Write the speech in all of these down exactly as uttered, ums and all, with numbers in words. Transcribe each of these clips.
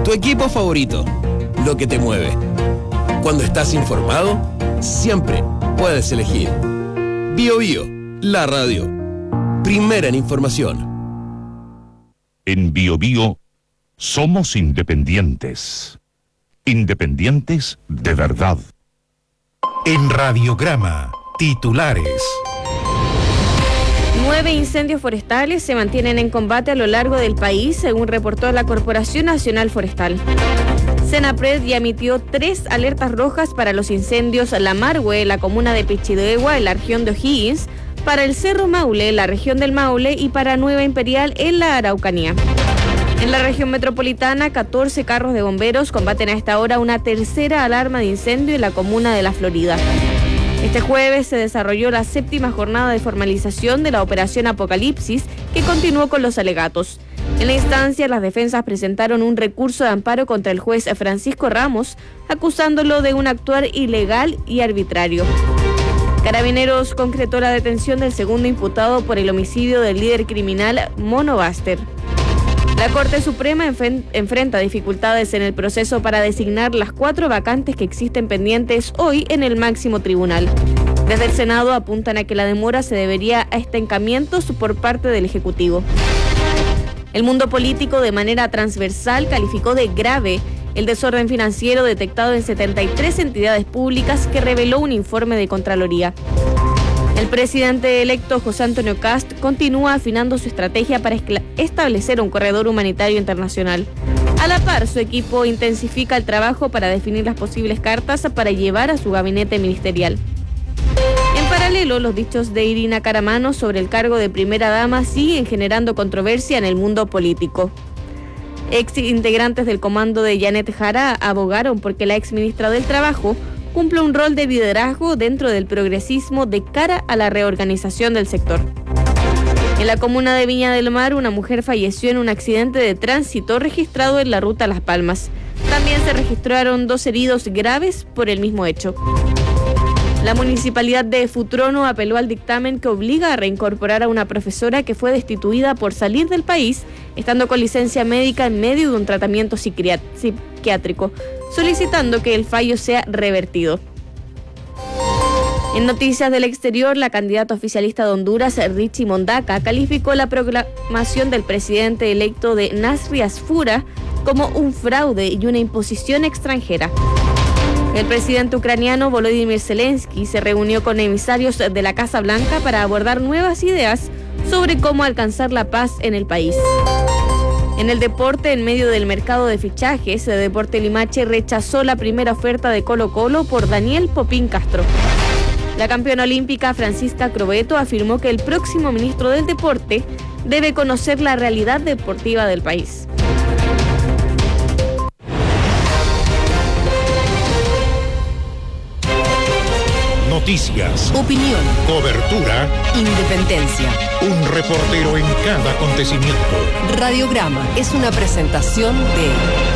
Tu equipo favorito, lo que te mueve. Cuando estás informado, siempre puedes elegir Bio Bio, la radio. Primera en información. En Bio Bio somos independientes. Independientes de verdad. En Radiograma, titulares. Nueve incendios forestales se mantienen en combate a lo largo del país, según reportó la Corporación Nacional Forestal. Senapred ya emitió tres alertas rojas para los incendios La Margue, la comuna de Pichidegua, en la región de O'Higgins, para el Cerro Maule, en la región del Maule, y para Nueva Imperial, en la Araucanía. En la región metropolitana, catorce carros de bomberos combaten a esta hora una tercera alarma de incendio en la comuna de La Florida. Este jueves se desarrolló la séptima jornada de formalización de la Operación Apocalipsis, que continuó con los alegatos. En la instancia, las defensas presentaron un recurso de amparo contra el juez Francisco Ramos, acusándolo de un actuar ilegal y arbitrario. Carabineros concretó la detención del segundo imputado por el homicidio del líder criminal Mono Baster. La Corte Suprema enfrenta dificultades en el proceso para designar las cuatro vacantes que existen pendientes hoy en el máximo tribunal. Desde el Senado apuntan a que la demora se debería a estancamientos por parte del Ejecutivo. El mundo político, de manera transversal, calificó de grave el desorden financiero detectado en setenta y tres entidades públicas que reveló un informe de Contraloría. El presidente electo José Antonio Kast continúa afinando su estrategia para establecer un corredor humanitario internacional. A la par, su equipo intensifica el trabajo para definir las posibles cartas para llevar a su gabinete ministerial. En paralelo, los dichos de Irina Caramano sobre el cargo de primera dama siguen generando controversia en el mundo político. Ex integrantes del comando de Janet Jara abogaron porque la exministra del Trabajo cumple un rol de liderazgo dentro del progresismo de cara a la reorganización del sector. En la comuna de Viña del Mar, una mujer falleció en un accidente de tránsito registrado en la ruta Las Palmas. También se registraron dos heridos graves por el mismo hecho. La municipalidad de Futrono apeló al dictamen que obliga a reincorporar a una profesora que fue destituida por salir del país, estando con licencia médica en medio de un tratamiento psiquiátrico, solicitando que el fallo sea revertido. En noticias del exterior, la candidata oficialista de Honduras, Richie Mondaca, calificó la proclamación del presidente electo de Nasri Asfura como un fraude y una imposición extranjera. El presidente ucraniano Volodymyr Zelensky se reunió con emisarios de la Casa Blanca para abordar nuevas ideas sobre cómo alcanzar la paz en el país. En el deporte, en medio del mercado de fichajes, el Deportes Limache rechazó la primera oferta de Colo-Colo por Daniel Popín Castro. La campeona olímpica Francisca Crobeto afirmó que el próximo ministro del Deporte debe conocer la realidad deportiva del país. Noticias, opinión, cobertura, independencia. Un reportero en cada acontecimiento. Radiograma es una presentación de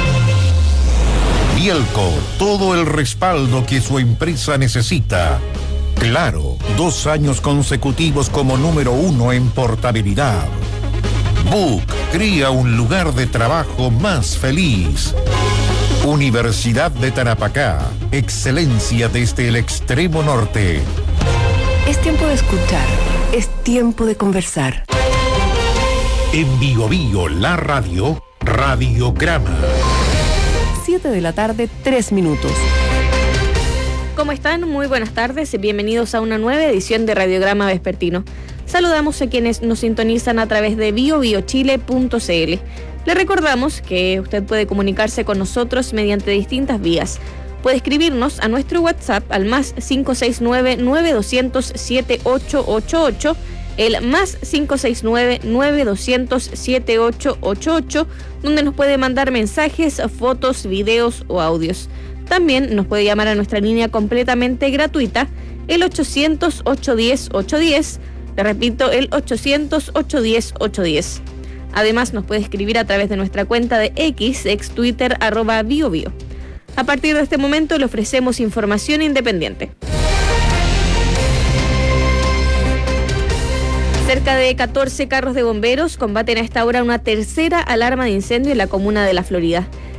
Bielco, todo el respaldo que su empresa necesita. Claro, dos años consecutivos como número uno en portabilidad. Book cría un lugar de trabajo más feliz. Universidad de Tarapacá, excelencia desde el extremo norte. Es tiempo de escuchar, es tiempo de conversar. En Bio Bio, la radio, Radiograma. siete de la tarde, tres minutos. ¿Cómo están? Muy buenas tardes, bienvenidos a una nueva edición de Radiograma Vespertino. Saludamos a quienes nos sintonizan a través de bio bio chile punto c l. Le recordamos que usted puede comunicarse con nosotros mediante distintas vías. Puede escribirnos a nuestro WhatsApp al más cinco seis nueve, nueve dos cero cero, siete ocho ocho ocho, el más cinco seis nueve, nueve dos cero cero, siete ocho ocho ocho, donde nos puede mandar mensajes, fotos, videos o audios. También nos puede llamar a nuestra línea completamente gratuita, el ochocientos, ochocientos diez, ochocientos diez, le repito, el ochocientos, ochocientos diez, ochocientos diez. Además, nos puede escribir a través de nuestra cuenta de X, ex Twitter, arroba biobio. A partir de este momento le ofrecemos información independiente. Cerca de catorce carros de bomberos combaten a esta hora una tercera alarma de incendio en la comuna de La Florida.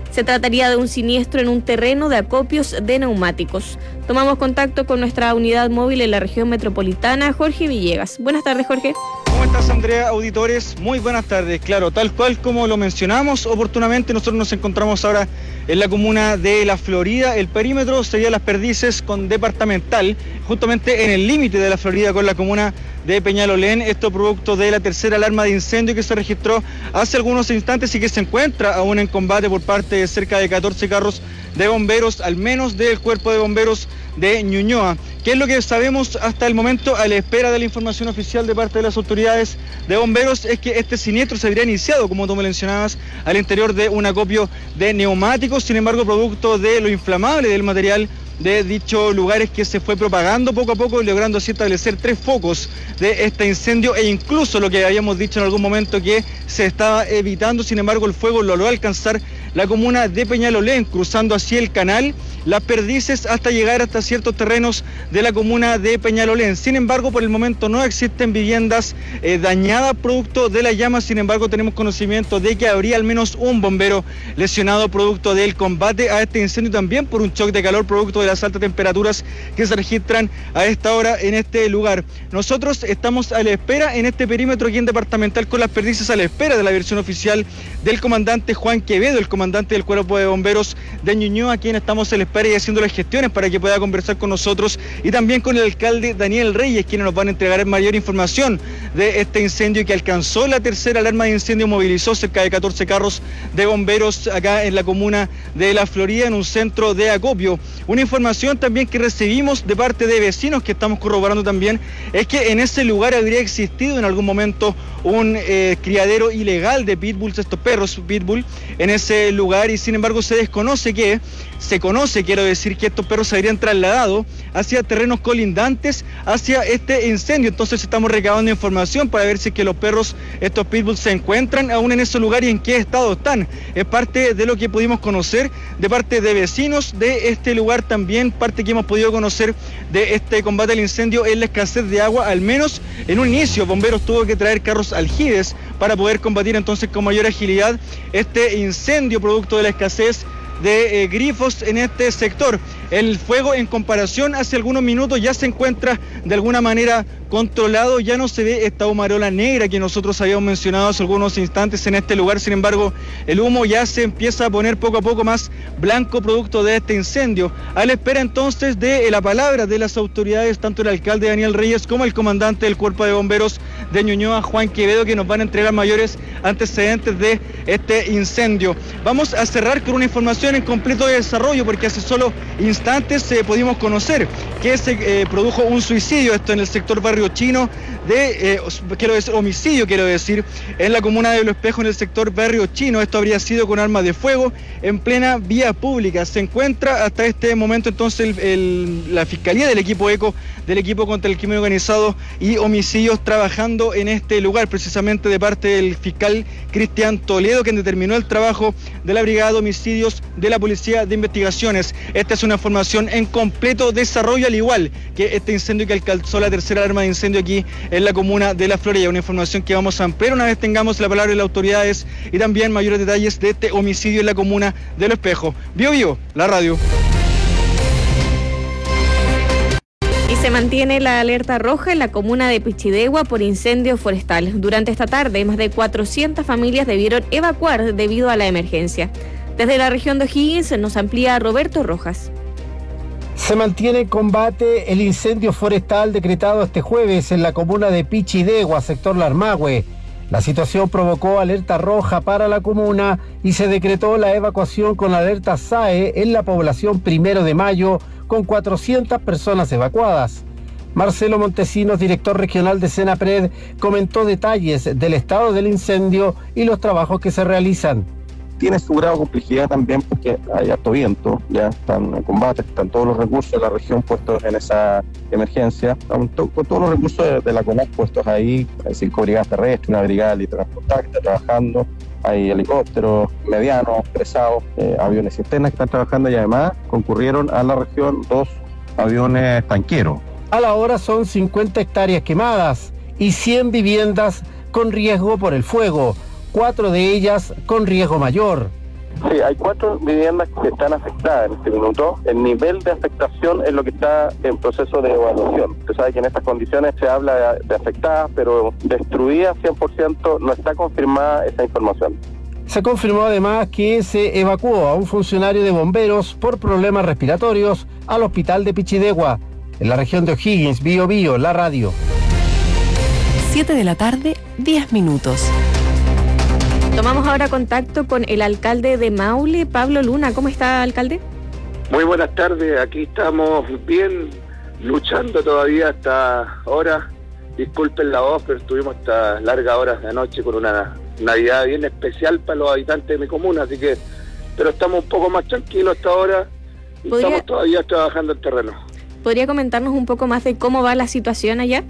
Se trataría de un siniestro en un terreno de acopios de neumáticos. Tomamos contacto con nuestra unidad móvil en la región metropolitana, Jorge Villegas. Buenas tardes, Jorge. ¿Cómo estás, Andrea? Auditores, muy buenas tardes. Claro, tal cual como lo mencionamos oportunamente, nosotros nos encontramos ahora en la comuna de La Florida. El perímetro sería Las Perdices con Departamental, justamente en el límite de La Florida con la comuna de Peñalolén. Esto producto de la tercera alarma de incendio que se registró hace algunos instantes y que se encuentra aún en combate por parte de cerca de catorce carros de bomberos, al menos del Cuerpo de Bomberos de Ñuñoa. ¿Qué es lo que sabemos hasta el momento a la espera de la información oficial de parte de las autoridades de bomberos? Es que este siniestro se habría iniciado, como tú me mencionabas, al interior de un acopio de neumáticos. Sin embargo, producto de lo inflamable del material de dichos lugares, que se fue propagando poco a poco y logrando así establecer tres focos de este incendio, e incluso lo que habíamos dicho en algún momento que se estaba evitando. Sin embargo, el fuego logró alcanzar la comuna de Peñalolén, cruzando así el canal Las Perdices hasta llegar hasta ciertos terrenos de la comuna de Peñalolén. Sin embargo, por el momento no existen viviendas eh, dañadas producto de las llamas. Sin embargo, tenemos conocimiento de que habría al menos un bombero lesionado producto del combate a este incendio, también por un choque de calor producto de las altas temperaturas que se registran a esta hora en este lugar. Nosotros estamos a la espera en este perímetro aquí en Departamental con Las Perdices, a la espera de la versión oficial del comandante Juan Quevedo, el comandante del Cuerpo de Bomberos de Ñuñoa, a quien estamos a la espera y haciendo las gestiones para que pueda conversar con nosotros, y también con el alcalde Daniel Reyes, quienes nos van a entregar mayor información de este incendio que alcanzó la tercera alarma de incendio, movilizó cerca de catorce carros de bomberos acá en la comuna de La Florida, en un centro de acopio. Una información también que recibimos de parte de vecinos que estamos corroborando también es que en ese lugar habría existido en algún momento un eh, criadero ilegal de pitbulls, estos perros pitbull, en ese lugar, y sin embargo se desconoce que, se conoce, quiero decir, que estos perros se habrían trasladado hacia terrenos colindantes hacia este incendio. Entonces estamos recabando información para ver si es que los perros, estos pitbulls, se encuentran aún en ese lugar y en qué estado están. Es parte de lo que pudimos conocer de parte de vecinos de este lugar, también parte que hemos podido conocer de este combate al incendio es la escasez de agua. Al menos en un inicio, bomberos tuvo que traer carros aljibes para poder combatir entonces con mayor agilidad este incendio producto de la escasez de eh, grifos en este sector. El fuego, en comparación hace algunos minutos, ya se encuentra de alguna manera controlado, ya no se ve esta humarola negra que nosotros habíamos mencionado hace algunos instantes en este lugar. Sin embargo, el humo ya se empieza a poner poco a poco más blanco producto de este incendio. A la espera entonces de la palabra de las autoridades, tanto el alcalde Daniel Reyes como el comandante del Cuerpo de Bomberos de Ñuñoa, Juan Quevedo, que nos van a entregar mayores antecedentes de este incendio. Vamos a cerrar con una información en completo desarrollo, porque hace solo instantes eh, pudimos conocer que se eh, produjo un suicidio, esto en el sector Barrio Chino, de, eh, quiero decir, homicidio, quiero decir, en la comuna de Los Espejos, en el sector Barrio Chino. Esto habría sido con armas de fuego en plena vía pública. Se encuentra hasta este momento entonces el, el, la Fiscalía del equipo ECO, del equipo contra el crimen organizado y homicidios, trabajando en este lugar, precisamente de parte del fiscal Cristian Toledo, quien determinó el trabajo de la Brigada de Homicidios de la Policía de Investigaciones. Esta es una información en completo desarrollo, al igual que este incendio que alcanzó la tercera alarma de incendio aquí en la comuna de La Florida. Una información que vamos a ampliar una vez tengamos la palabra de las autoridades y también mayores detalles de este homicidio en la comuna de Los Espejos. Bio Bio, la radio. Y se mantiene la alerta roja en la comuna de Pichidegua por incendio forestal. Durante esta tarde, más de cuatrocientas familias debieron evacuar debido a la emergencia. Desde la región de O'Higgins nos amplía Roberto Rojas. Se mantiene en combate el incendio forestal decretado este jueves en la comuna de Pichidegua, sector Larmahue. La situación provocó alerta roja para la comuna y se decretó la evacuación con alerta S A E en la población Primero de Mayo, con cuatrocientas personas evacuadas. Marcelo Montesinos, director regional de Senapred, comentó detalles del estado del incendio y los trabajos que se realizan. Tiene su grado de complejidad también porque hay harto viento, ya están en combate, están todos los recursos de la región puestos en esa emergencia, con, to, con todos los recursos de, de la CONAC puestos ahí, hay cinco brigadas terrestres, una brigada de transporte que está trabajando, hay helicópteros medianos, pesados, eh, aviones cisternas que están trabajando, y además concurrieron a la región dos aviones tanqueros. A la hora son cincuenta hectáreas quemadas y cien viviendas con riesgo por el fuego, cuatro de ellas con riesgo mayor. Sí, hay cuatro viviendas que están afectadas en este minuto. El nivel de afectación es lo que está en proceso de evaluación. Usted sabe que en estas condiciones se habla de, de afectadas, pero destruidas cien por ciento no está confirmada esa información. Se confirmó además que se evacuó a un funcionario de bomberos por problemas respiratorios al hospital de Pichidegua, en la región de O'Higgins. Bio Bio, la radio. siete de la tarde, diez minutos. Tomamos ahora contacto con el alcalde de Maule, Pablo Luna. ¿Cómo está, alcalde? Muy buenas tardes, aquí estamos bien, luchando todavía hasta ahora. Disculpen la voz, pero estuvimos hasta largas horas de noche con una Navidad bien especial para los habitantes de mi comuna, así que, pero estamos un poco más tranquilos hasta ahora y ¿Podría... estamos todavía trabajando el terreno. ¿Podría comentarnos un poco más de cómo va la situación allá?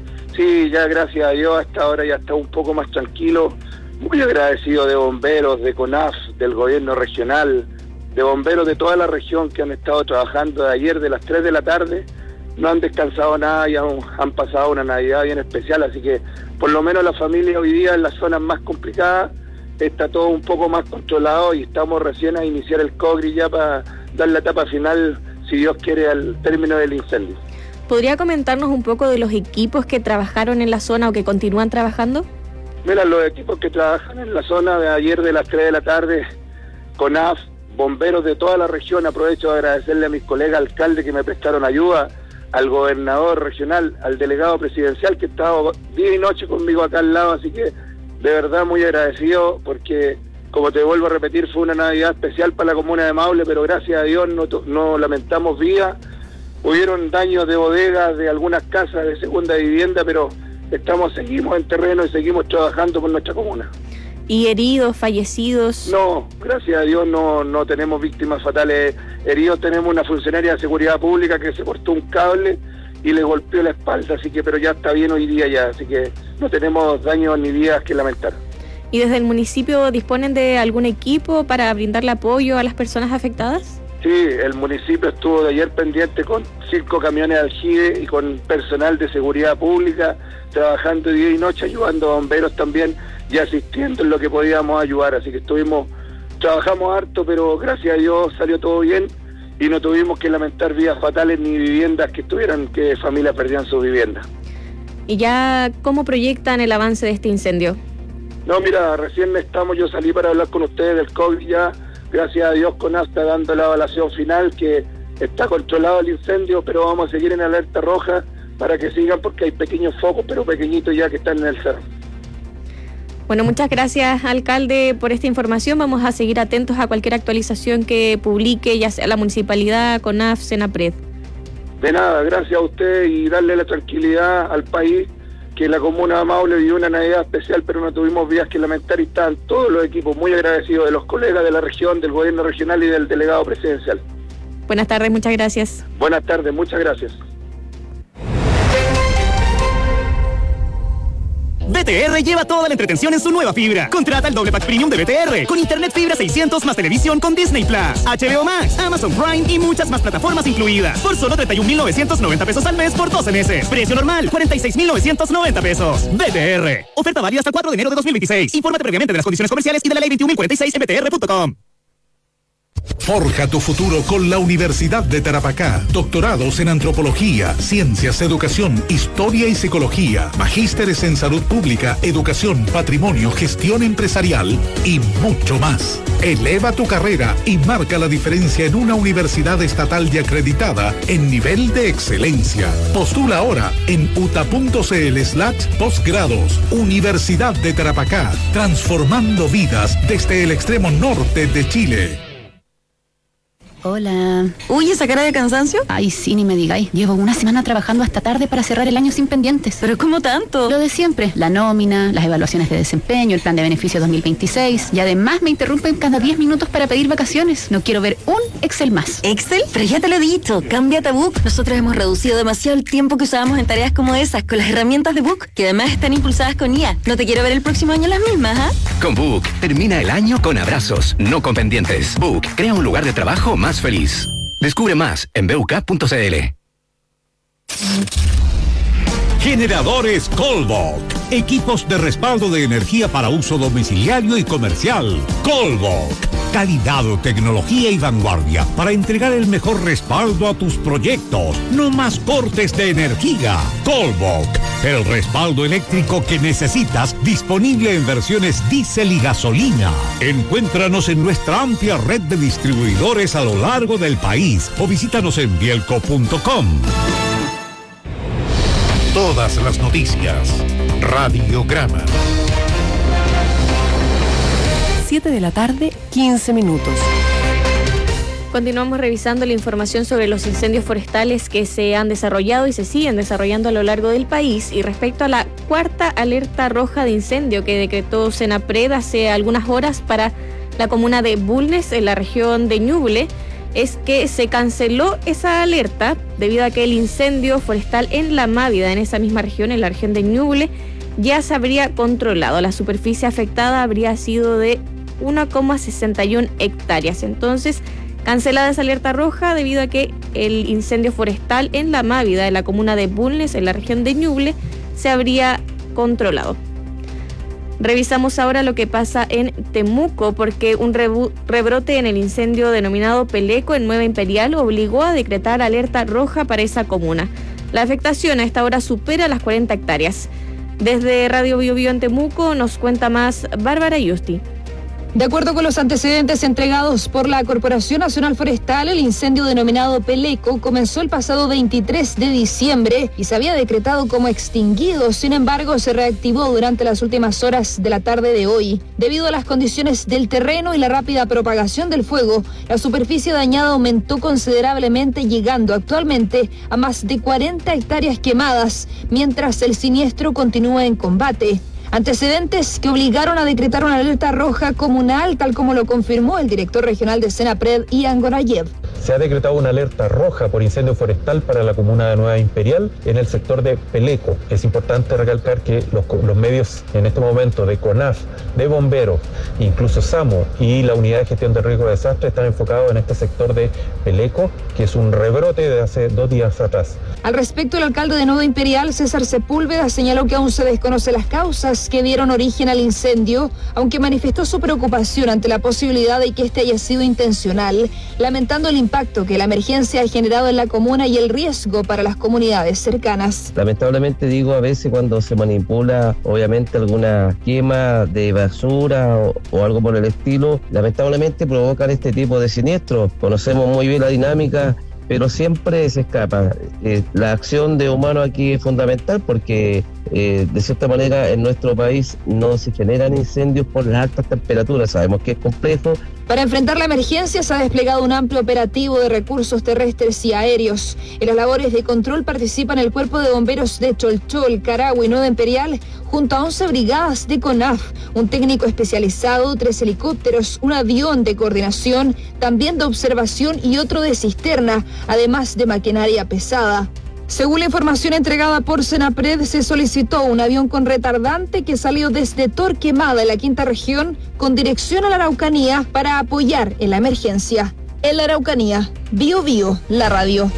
Sí, ya gracias a Dios hasta ahora ya está un poco más tranquilo. Muy agradecido de bomberos, de CONAF, del gobierno regional, de bomberos de toda la región que han estado trabajando de ayer de las tres de la tarde. No han descansado nada y han, han pasado una Navidad bien especial, así que por lo menos la familia hoy día en las zonas más complicadas está todo un poco más controlado y estamos recién a iniciar el COGRI ya para dar la etapa final, si Dios quiere, al término del incendio. ¿Podría comentarnos un poco de los equipos que trabajaron en la zona o que continúan trabajando? Mira, los equipos que trabajan en la zona de ayer de las tres de la tarde, CONAF, bomberos de toda la región, aprovecho de agradecerle a mis colegas alcaldes que me prestaron ayuda, al gobernador regional, al delegado presidencial que ha estado día y noche conmigo acá al lado, así que de verdad muy agradecido porque, como te vuelvo a repetir, fue una Navidad especial para la comuna de Maule, pero gracias a Dios no, no lamentamos vidas. Hubieron daños de bodegas, de algunas casas de segunda vivienda, pero estamos, seguimos en terreno y seguimos trabajando con nuestra comuna. ¿Y heridos, fallecidos? No, gracias a Dios no, no tenemos víctimas fatales heridos. Tenemos una funcionaria de seguridad pública que se cortó un cable y le golpeó la espalda, así que, pero ya está bien hoy día ya, así que no tenemos daños ni vidas que lamentar. ¿Y desde el municipio disponen de algún equipo para brindarle apoyo a las personas afectadas? Sí, el municipio estuvo de ayer pendiente con cinco camiones de aljibe y con personal de seguridad pública, trabajando día y noche, ayudando a bomberos también y asistiendo en lo que podíamos ayudar, así que estuvimos, trabajamos harto, pero gracias a Dios salió todo bien y no tuvimos que lamentar vidas fatales ni viviendas que estuvieran, que familias perdían sus viviendas. ¿Y ya cómo proyectan el avance de este incendio? No, mira, recién estamos, yo salí para hablar con ustedes del COVID ya, gracias a Dios CONAF está dando la evaluación final que está controlado el incendio, pero vamos a seguir en alerta roja para que sigan porque hay pequeños focos, pero pequeñitos ya que están en el cerro. Bueno, muchas gracias, alcalde, por esta información. Vamos a seguir atentos a cualquier actualización que publique, ya sea la municipalidad, CONAF, Senapred. De nada, gracias a usted y darle la tranquilidad al país que la comuna de Maule vivió una Navidad especial, pero no tuvimos vías que lamentar y están todos los equipos muy agradecidos de los colegas de la región, del gobierno regional y del delegado presidencial. Buenas tardes, muchas gracias. Buenas tardes, muchas gracias. B T R lleva toda la entretención en su nueva fibra. Contrata el doble pack premium de B T R con internet fibra seiscientos más televisión con Disney Plus, H B O Max, Amazon Prime y muchas más plataformas incluidas por solo treinta y un mil novecientos noventa pesos al mes por doce meses. Precio normal cuarenta y seis mil novecientos noventa pesos. B T R. Oferta válida hasta el cuatro de enero de dos mil veintiséis. Infórmate previamente de las condiciones comerciales y de la ley veintiún mil cuarenta y seis en b t r punto com. Forja tu futuro con la Universidad de Tarapacá. Doctorados en Antropología, Ciencias, Educación, Historia y Psicología. Magísteres en Salud Pública, Educación, Patrimonio, Gestión Empresarial y mucho más. Eleva tu carrera y marca la diferencia en una universidad estatal y acreditada en nivel de excelencia. Postula ahora en uta.cl slash postgrados. Universidad de Tarapacá, transformando vidas desde el extremo norte de Chile. Hola. Uy, ¿esa cara de cansancio? Ay, sí, ni me digáis. Llevo una semana trabajando hasta tarde para cerrar el año sin pendientes. ¿Pero cómo tanto? Lo de siempre. La nómina, las evaluaciones de desempeño, el plan de beneficios dos mil veintiséis. Y además me interrumpen cada diez minutos para pedir vacaciones. No quiero ver un Excel más. ¿Excel? Pero ya te lo he dicho. Cámbiate a Book. Nosotros hemos reducido demasiado el tiempo que usábamos en tareas como esas con las herramientas de Book, que además están impulsadas con I A. No te quiero ver el próximo año las mismas, ¿ah? ¿eh? Con Book, termina el año con abrazos, no con pendientes. Book, crea un lugar de trabajo más feliz. Descubre más en b u k punto c l. Generadores Colbok. Equipos de respaldo de energía para uso domiciliario y comercial. Colbok. Calidad, tecnología y vanguardia para entregar el mejor respaldo a tus proyectos. No más cortes de energía. Colbok. El respaldo eléctrico que necesitas, disponible en versiones diésel y gasolina. Encuéntranos en nuestra amplia red de distribuidores a lo largo del país o visítanos en bielco punto com. Todas las noticias. Radiograma. siete de la tarde, quince minutos. Continuamos revisando la información sobre los incendios forestales que se han desarrollado y se siguen desarrollando a lo largo del país. Y respecto a la cuarta alerta roja de incendio que decretó Senapred hace algunas horas para la comuna de Bulnes, en la región de Ñuble, es que se canceló esa alerta debido a que el incendio forestal en La Mávida, en esa misma región, en la región de Ñuble, ya se habría controlado. La superficie afectada habría sido de uno coma sesenta y uno hectáreas. Entonces, cancelada esa alerta roja debido a que el incendio forestal en La Mávida, en la comuna de Bulnes, en la región de Ñuble, se habría controlado. Revisamos ahora lo que pasa en Temuco, porque un rebu- rebrote en el incendio denominado Peleco en Nueva Imperial obligó a decretar alerta roja para esa comuna. La afectación a esta hora supera las cuarenta hectáreas. Desde Radio Bio Bio en Temuco nos cuenta más Bárbara Yusti. De acuerdo con los antecedentes entregados por la Corporación Nacional Forestal, el incendio denominado Peleco comenzó el pasado veintitrés de diciembre y se había decretado como extinguido. Sin embargo, se reactivó durante las últimas horas de la tarde de hoy. Debido a las condiciones del terreno y la rápida propagación del fuego, la superficie dañada aumentó considerablemente, llegando actualmente a más de cuarenta hectáreas quemadas, mientras el siniestro continúa en combate. Antecedentes que obligaron a decretar una alerta roja comunal, tal como lo confirmó el director regional de Senapred, Ian Gorayev. Se ha decretado una alerta roja por incendio forestal para la comuna de Nueva Imperial en el sector de Peleco. Es importante recalcar que los, los medios en este momento de CONAF, de bomberos, incluso SAMO y la Unidad de Gestión de Riesgo de Desastre están enfocados en este sector de Peleco, que es un rebrote de hace dos días atrás. Al respecto, el alcalde de Nueva Imperial, César Sepúlveda, señaló que aún se desconocen las causas que dieron origen al incendio, aunque manifestó su preocupación ante la posibilidad de que este haya sido intencional, lamentando el impacto que la emergencia ha generado en la comuna y el riesgo para las comunidades cercanas. Lamentablemente, digo, a veces cuando se manipula, obviamente, alguna quema de basura o, o algo por el estilo, lamentablemente provocan este tipo de siniestros. Conocemos muy bien la dinámica, pero siempre se escapa. Eh, la acción de humano aquí es fundamental porque eh, de cierta manera en nuestro país no se generan incendios por las altas temperaturas. Sabemos que es complejo. Para enfrentar la emergencia se ha desplegado un amplio operativo de recursos terrestres y aéreos. En las labores de control participan el Cuerpo de Bomberos de Cholchol, Carahue y Nueva Imperial, junto a once brigadas de CONAF, un técnico especializado, tres helicópteros, un avión de coordinación, también de observación y otro de cisterna, además de maquinaria pesada. Según la información entregada por Senapred, se solicitó un avión con retardante que salió desde Torquemada, en la quinta región, con dirección a la Araucanía para apoyar en la emergencia. En la Araucanía, Bio Bio, la radio.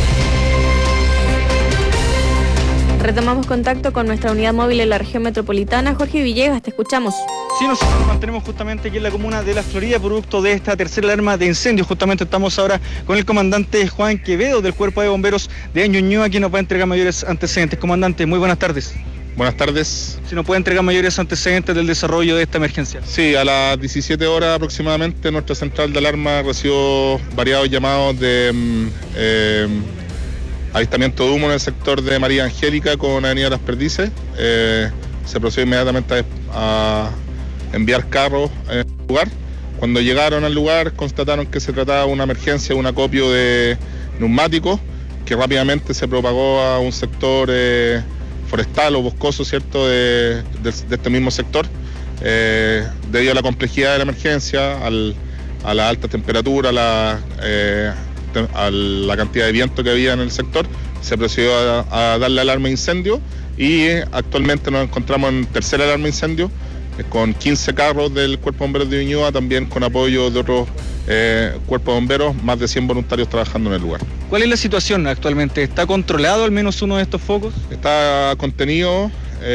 Retomamos contacto con nuestra unidad móvil en la región metropolitana. Jorge Villegas, te escuchamos. Sí, nosotros nos mantenemos justamente aquí en la comuna de La Florida, producto de esta tercera alarma de incendios. Justamente estamos ahora con el comandante Juan Quevedo del Cuerpo de Bomberos de Ñuñoa, quien nos va a entregar mayores antecedentes. Comandante, muy buenas tardes. Buenas tardes. Si nos puede entregar mayores antecedentes del desarrollo de esta emergencia. Sí, a las diecisiete horas aproximadamente nuestra central de alarma recibió variados llamados de eh, avistamiento de humo en el sector de María Angélica con Avenida Las Perdices. Eh, se procedió inmediatamente a, a enviar carros en el lugar. Cuando llegaron al lugar constataron que se trataba de una emergencia, un acopio de neumáticos que rápidamente se propagó a un sector eh, forestal o boscoso, ¿cierto?, de, de, de este mismo sector. Eh, debido a la complejidad de la emergencia, al, a la alta temperatura, a la, eh, a la cantidad de viento que había en el sector, se procedió a, a darle alarma de incendio y eh, actualmente nos encontramos en tercera alarma de incendio, con quince carros del Cuerpo de Bomberos de Ñuñoa, también con apoyo de otros eh, cuerpo de bomberos, más de cien voluntarios trabajando en el lugar. ¿Cuál es la situación actualmente? ¿Está controlado al menos uno de estos focos? Está contenido,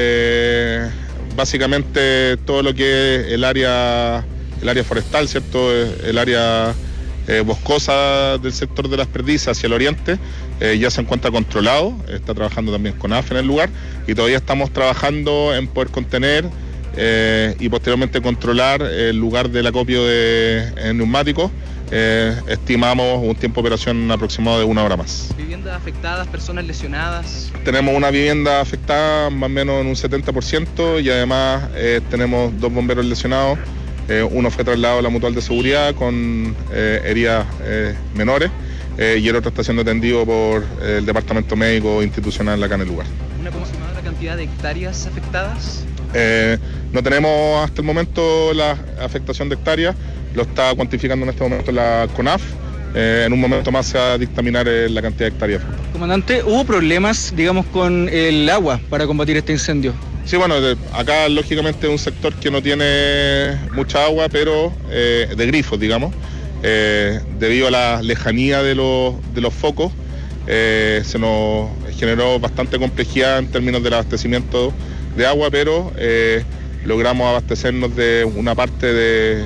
eh, básicamente todo lo que es el área, el área forestal, ¿cierto? El área eh, boscosa del sector de Las Perdices hacia el oriente, eh, ya se encuentra controlado, está trabajando también con A F en el lugar y todavía estamos trabajando en poder contener eh, y posteriormente controlar el lugar del acopio de eh, neumáticos. Eh, estimamos un tiempo de operación aproximado de una hora más. ¿Viviendas afectadas, personas lesionadas? Tenemos una vivienda afectada más o menos en un setenta por ciento y además eh, tenemos dos bomberos lesionados. Eh, uno fue trasladado a la mutual de seguridad con eh, heridas eh, menores eh, y el otro está siendo atendido por eh, el departamento médico institucional acá en el lugar. ¿Una aproximada cantidad de hectáreas afectadas? Eh, no tenemos hasta el momento la afectación de hectáreas, lo está cuantificando en este momento la CONAF. Eh, en un momento más se va a dictaminar eh, la cantidad de hectáreas. Comandante, ¿hubo problemas, digamos, con el agua para combatir este incendio? Sí, bueno, de, acá lógicamente es un sector que no tiene mucha agua, pero eh, de grifos, digamos. Eh, debido a la lejanía de los, de los focos, eh, se nos generó bastante complejidad en términos del abastecimiento de agua, pero eh, logramos abastecernos de una parte de,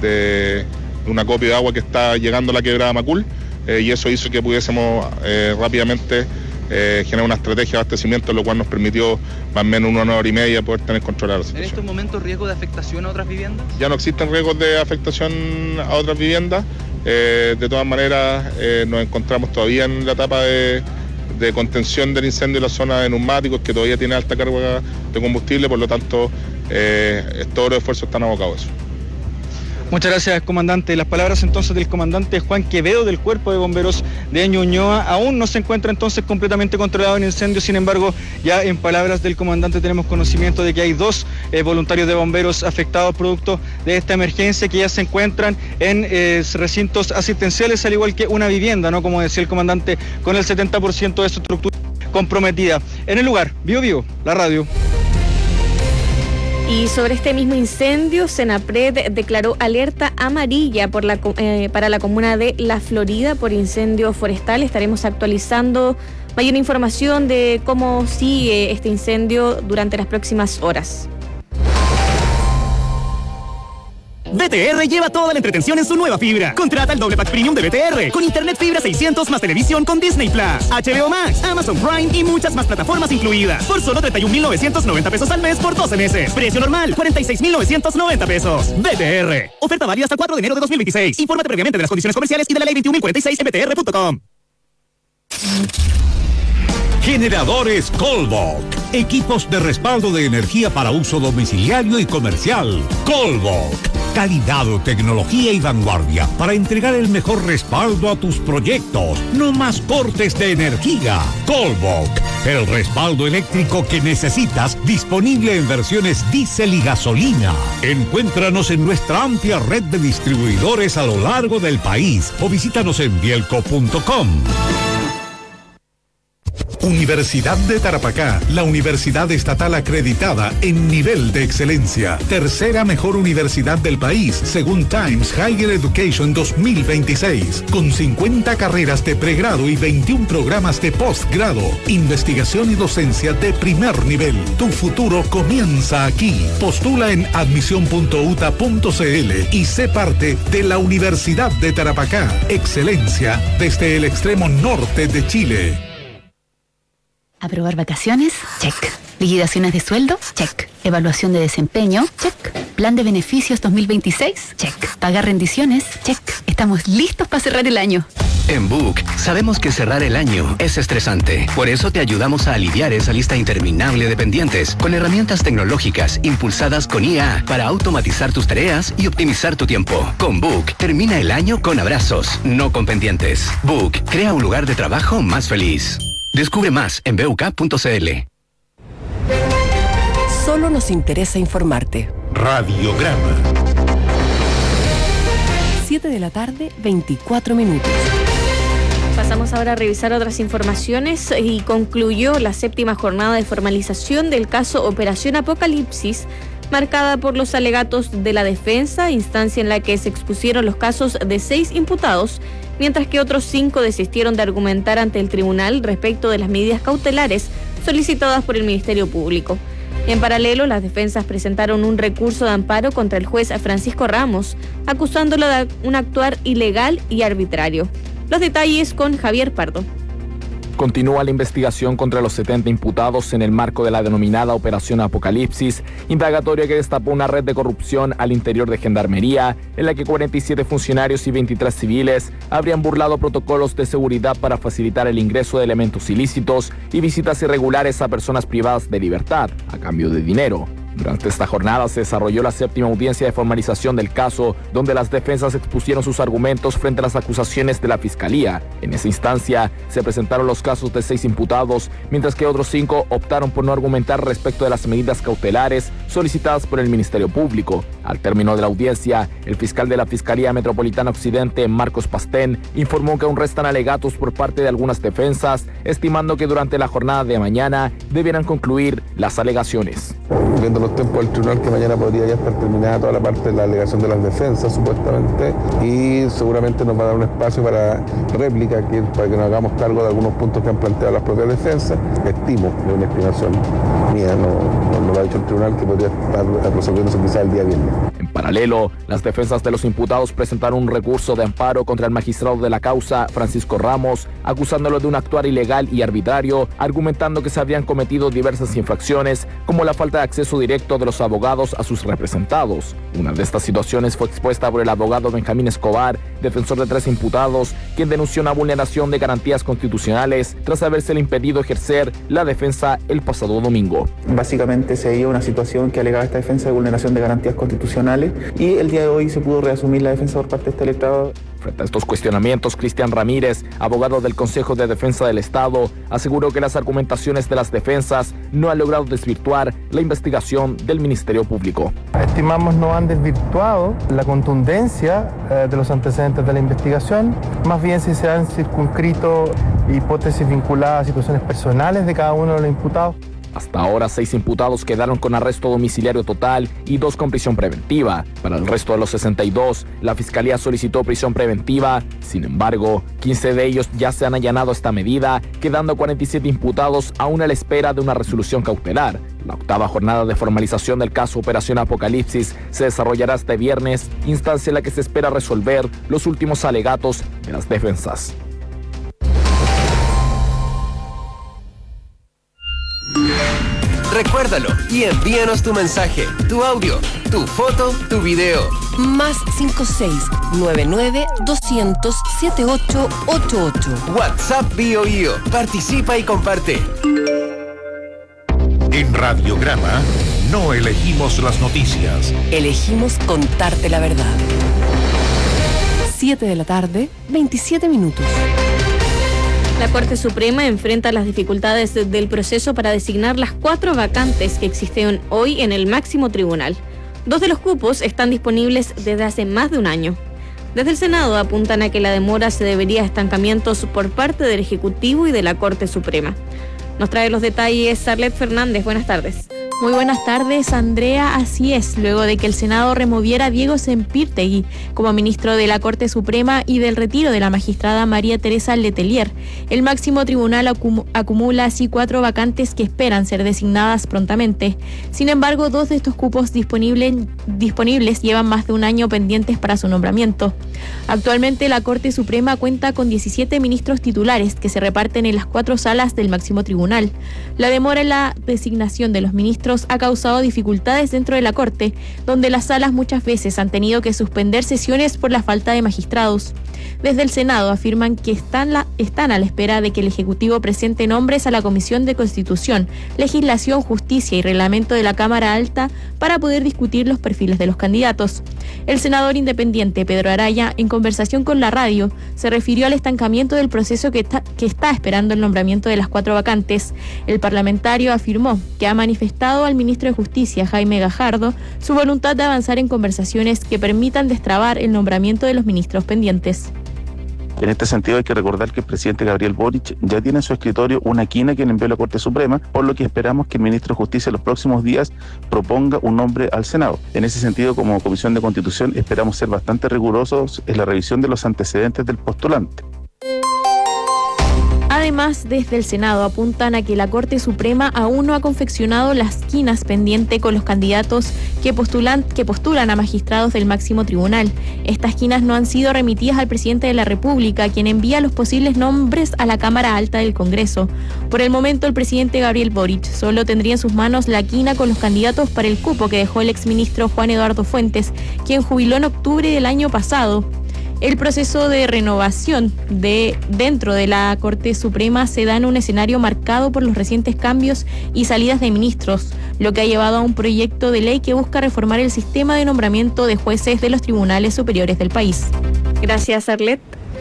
de un acopio de agua que está llegando a la quebrada Macul, eh, y eso hizo que pudiésemos eh, rápidamente eh, generar una estrategia de abastecimiento, lo cual nos permitió más o menos una hora y media poder tener controlada la situación. ¿En estos momentos riesgo de afectación a otras viviendas? Ya no existen riesgos de afectación a otras viviendas, eh, de todas maneras eh, nos encontramos todavía en la etapa de, de contención del incendio en la zona de neumáticos, que todavía tiene alta carga de combustible, por lo tanto eh, todos los esfuerzos están abocados a eso. Muchas gracias, comandante. Las palabras entonces del comandante Juan Quevedo del Cuerpo de Bomberos de Ñuñoa. Aún no se encuentra entonces completamente controlado el incendio, sin embargo, ya en palabras del comandante tenemos conocimiento de que hay dos eh, voluntarios de bomberos afectados producto de esta emergencia, que ya se encuentran en eh, recintos asistenciales, al igual que una vivienda, ¿no? Como decía el comandante, con el setenta por ciento de su estructura comprometida. En el lugar, Bio Bio, la radio. Y sobre este mismo incendio, Senapred declaró alerta amarilla por la, eh, para la comuna de La Florida por incendio forestal. Estaremos actualizando mayor información de cómo sigue este incendio durante las próximas horas. B T R lleva toda la entretención en su nueva fibra. Contrata el doble pack premium de B T R con internet fibra seiscientos más televisión con Disney Plus, H B O Max, Amazon Prime y muchas más plataformas incluidas. Por solo treinta y un mil novecientos noventa pesos al mes por doce meses. Precio normal, cuarenta y seis mil novecientos noventa pesos. B T R. Oferta válida hasta el cuatro de enero de dos mil veintiséis. Infórmate previamente de las condiciones comerciales y de la ley veintiún mil cuarenta y seis en b t r punto com. Generadores Colbok. Equipos de respaldo de energía para uso domiciliario y comercial. Colbok. Calidad, tecnología y vanguardia para entregar el mejor respaldo a tus proyectos. No más cortes de energía. Colbok. El respaldo eléctrico que necesitas, disponible en versiones diésel y gasolina. Encuéntranos en nuestra amplia red de distribuidores a lo largo del país o visítanos en bielco punto com. Universidad de Tarapacá, la universidad estatal acreditada en nivel de excelencia. Tercera mejor universidad del país, según Times Higher Education dos mil veintiséis. Con cincuenta carreras de pregrado y veintiún programas de posgrado. Investigación y docencia de primer nivel. Tu futuro comienza aquí. Postula en admisión punto u t a punto c l y sé parte de la Universidad de Tarapacá. Excelencia desde el extremo norte de Chile. ¿Aprobar vacaciones? Check. ¿Liquidaciones de sueldo? Check. ¿Evaluación de desempeño? Check. ¿Plan de beneficios dos mil veintiséis? Check. ¿Pagar rendiciones? Check. Estamos listos para cerrar el año. En Book, sabemos que cerrar el año es estresante. Por eso te ayudamos a aliviar esa lista interminable de pendientes con herramientas tecnológicas impulsadas con I A para automatizar tus tareas y optimizar tu tiempo. Con Book, termina el año con abrazos, no con pendientes. Book, crea un lugar de trabajo más feliz. Descubre más en b u k punto c l. Solo nos interesa informarte. Radiograma. siete de la tarde, veinticuatro minutos. Pasamos ahora a revisar otras informaciones y concluyó la séptima jornada de formalización del caso Operación Apocalipsis marcada por los alegatos de la defensa, instancia en la que se expusieron los casos de seis imputados, mientras que otros cinco desistieron de argumentar ante el tribunal respecto de las medidas cautelares solicitadas por el Ministerio Público. En paralelo, las defensas presentaron un recurso de amparo contra el juez Francisco Ramos, acusándolo de un actuar ilegal y arbitrario. Los detalles con Javier Pardo. Continúa la investigación contra los setenta imputados en el marco de la denominada Operación Apocalipsis, indagatoria que destapó una red de corrupción al interior de Gendarmería, en la que cuarenta y siete funcionarios y veintitrés civiles habrían burlado protocolos de seguridad para facilitar el ingreso de elementos ilícitos y visitas irregulares a personas privadas de libertad, a cambio de dinero. Durante esta jornada se desarrolló la séptima audiencia de formalización del caso, donde las defensas expusieron sus argumentos frente a las acusaciones de la Fiscalía. En esa instancia se presentaron los casos de seis imputados, mientras que otros cinco optaron por no argumentar respecto de las medidas cautelares solicitadas por el Ministerio Público. Al término de la audiencia, el fiscal de la Fiscalía Metropolitana Occidente, Marcos Pastén, informó que aún restan alegatos por parte de algunas defensas, estimando que durante la jornada de mañana debieran concluir las alegaciones. Viendo los tiempos del tribunal, que mañana podría ya estar terminada toda la parte de la alegación de las defensas, supuestamente, y seguramente nos va a dar un espacio para réplica, que, para que nos hagamos cargo de algunos puntos que han planteado las propias defensas. Estimo, de una estimación mía, no, no, no lo ha dicho el tribunal, que podría estar resolviéndose quizá el día viernes. En paralelo, las defensas de los imputados presentaron un recurso de amparo contra el magistrado de la causa, Francisco Ramos, acusándolo de un actuar ilegal y arbitrario, argumentando que se habían cometido diversas infracciones, como la falta de acceso directo de los abogados a sus representados. Una de estas situaciones fue expuesta por el abogado Benjamín Escobar, defensor de tres imputados, quien denunció una vulneración de garantías constitucionales tras habérsele impedido ejercer la defensa el pasado domingo. Básicamente se veía una situación que alegaba esta defensa de vulneración de garantías constitucionales y el día de hoy se pudo reasumir la defensa por parte de este electorado. Frente a estos cuestionamientos, Cristian Ramírez, abogado del Consejo de Defensa del Estado, aseguró que las argumentaciones de las defensas no han logrado desvirtuar la investigación del Ministerio Público. Estimamos no han desvirtuado la contundencia eh, de los antecedentes de la investigación, más bien si se han circunscrito hipótesis vinculadas a situaciones personales de cada uno de los imputados. Hasta ahora, seis imputados quedaron con arresto domiciliario total y dos con prisión preventiva. Para el resto de los sesenta y dos, la Fiscalía solicitó prisión preventiva. Sin embargo, quince de ellos ya se han allanado esta medida, quedando cuarenta y siete imputados aún a la espera de una resolución cautelar. La octava jornada de formalización del caso Operación Apocalipsis se desarrollará este viernes, instancia en la que se espera resolver los últimos alegatos de las defensas. Recuérdalo y envíanos tu mensaje, tu audio, tu foto, tu video. Más cinco seis nueve nueve doscientos setenta y ocho ochenta y ocho. WhatsApp Bio Bio. Participa y comparte. En Radiograma no elegimos las noticias. Elegimos contarte la verdad. siete de la tarde, veintisiete minutos. La Corte Suprema enfrenta las dificultades del proceso para designar las cuatro vacantes que existen hoy en el máximo tribunal. Dos de los cupos están disponibles desde hace más de un año. Desde el Senado apuntan a que la demora se debería a estancamientos por parte del Ejecutivo y de la Corte Suprema. Nos trae los detalles Arlet Fernández. Buenas tardes. Muy buenas tardes, Andrea. Así es, luego de que el Senado removiera a Diego Sempírtegui como ministro de la Corte Suprema y del retiro de la magistrada María Teresa Letelier, el máximo tribunal acum- acumula así cuatro vacantes que esperan ser designadas prontamente. Sin embargo, dos de estos cupos disponible, disponibles llevan más de un año pendientes para su nombramiento. Actualmente, la Corte Suprema cuenta con diecisiete ministros titulares que se reparten en las cuatro salas del máximo tribunal. La demora en la designación de los ministros ha causado dificultades dentro de la Corte, donde las salas muchas veces han tenido que suspender sesiones por la falta de magistrados. Desde el Senado afirman que están, la, están a la espera de que el Ejecutivo presente nombres a la Comisión de Constitución, Legislación, Justicia y Reglamento de la Cámara Alta para poder discutir los perfiles de los candidatos. El senador independiente Pedro Araya, en conversación con la radio, se refirió al estancamiento del proceso que está, que está esperando el nombramiento de las cuatro vacantes. El parlamentario afirmó que ha manifestado al ministro de Justicia, Jaime Gajardo, su voluntad de avanzar en conversaciones que permitan destrabar el nombramiento de los ministros pendientes. En este sentido hay que recordar que el presidente Gabriel Boric ya tiene en su escritorio una quina que le envió a la Corte Suprema, por lo que esperamos que el ministro de Justicia en los próximos días proponga un nombre al Senado. En ese sentido, como Comisión de Constitución, esperamos ser bastante rigurosos en la revisión de los antecedentes del postulante. Además, desde el Senado apuntan a que la Corte Suprema aún no ha confeccionado las quinas pendientes con los candidatos que postulan, que postulan a magistrados del máximo tribunal. Estas quinas no han sido remitidas al presidente de la República, quien envía los posibles nombres a la Cámara Alta del Congreso. Por el momento, el presidente Gabriel Boric solo tendría en sus manos la quina con los candidatos para el cupo que dejó el exministro Juan Eduardo Fuentes, quien jubiló en octubre del año pasado. El proceso de renovación de dentro de la Corte Suprema se da en un escenario marcado por los recientes cambios y salidas de ministros, lo que ha llevado a un proyecto de ley que busca reformar el sistema de nombramiento de jueces de los tribunales superiores del país. Gracias, Arlet.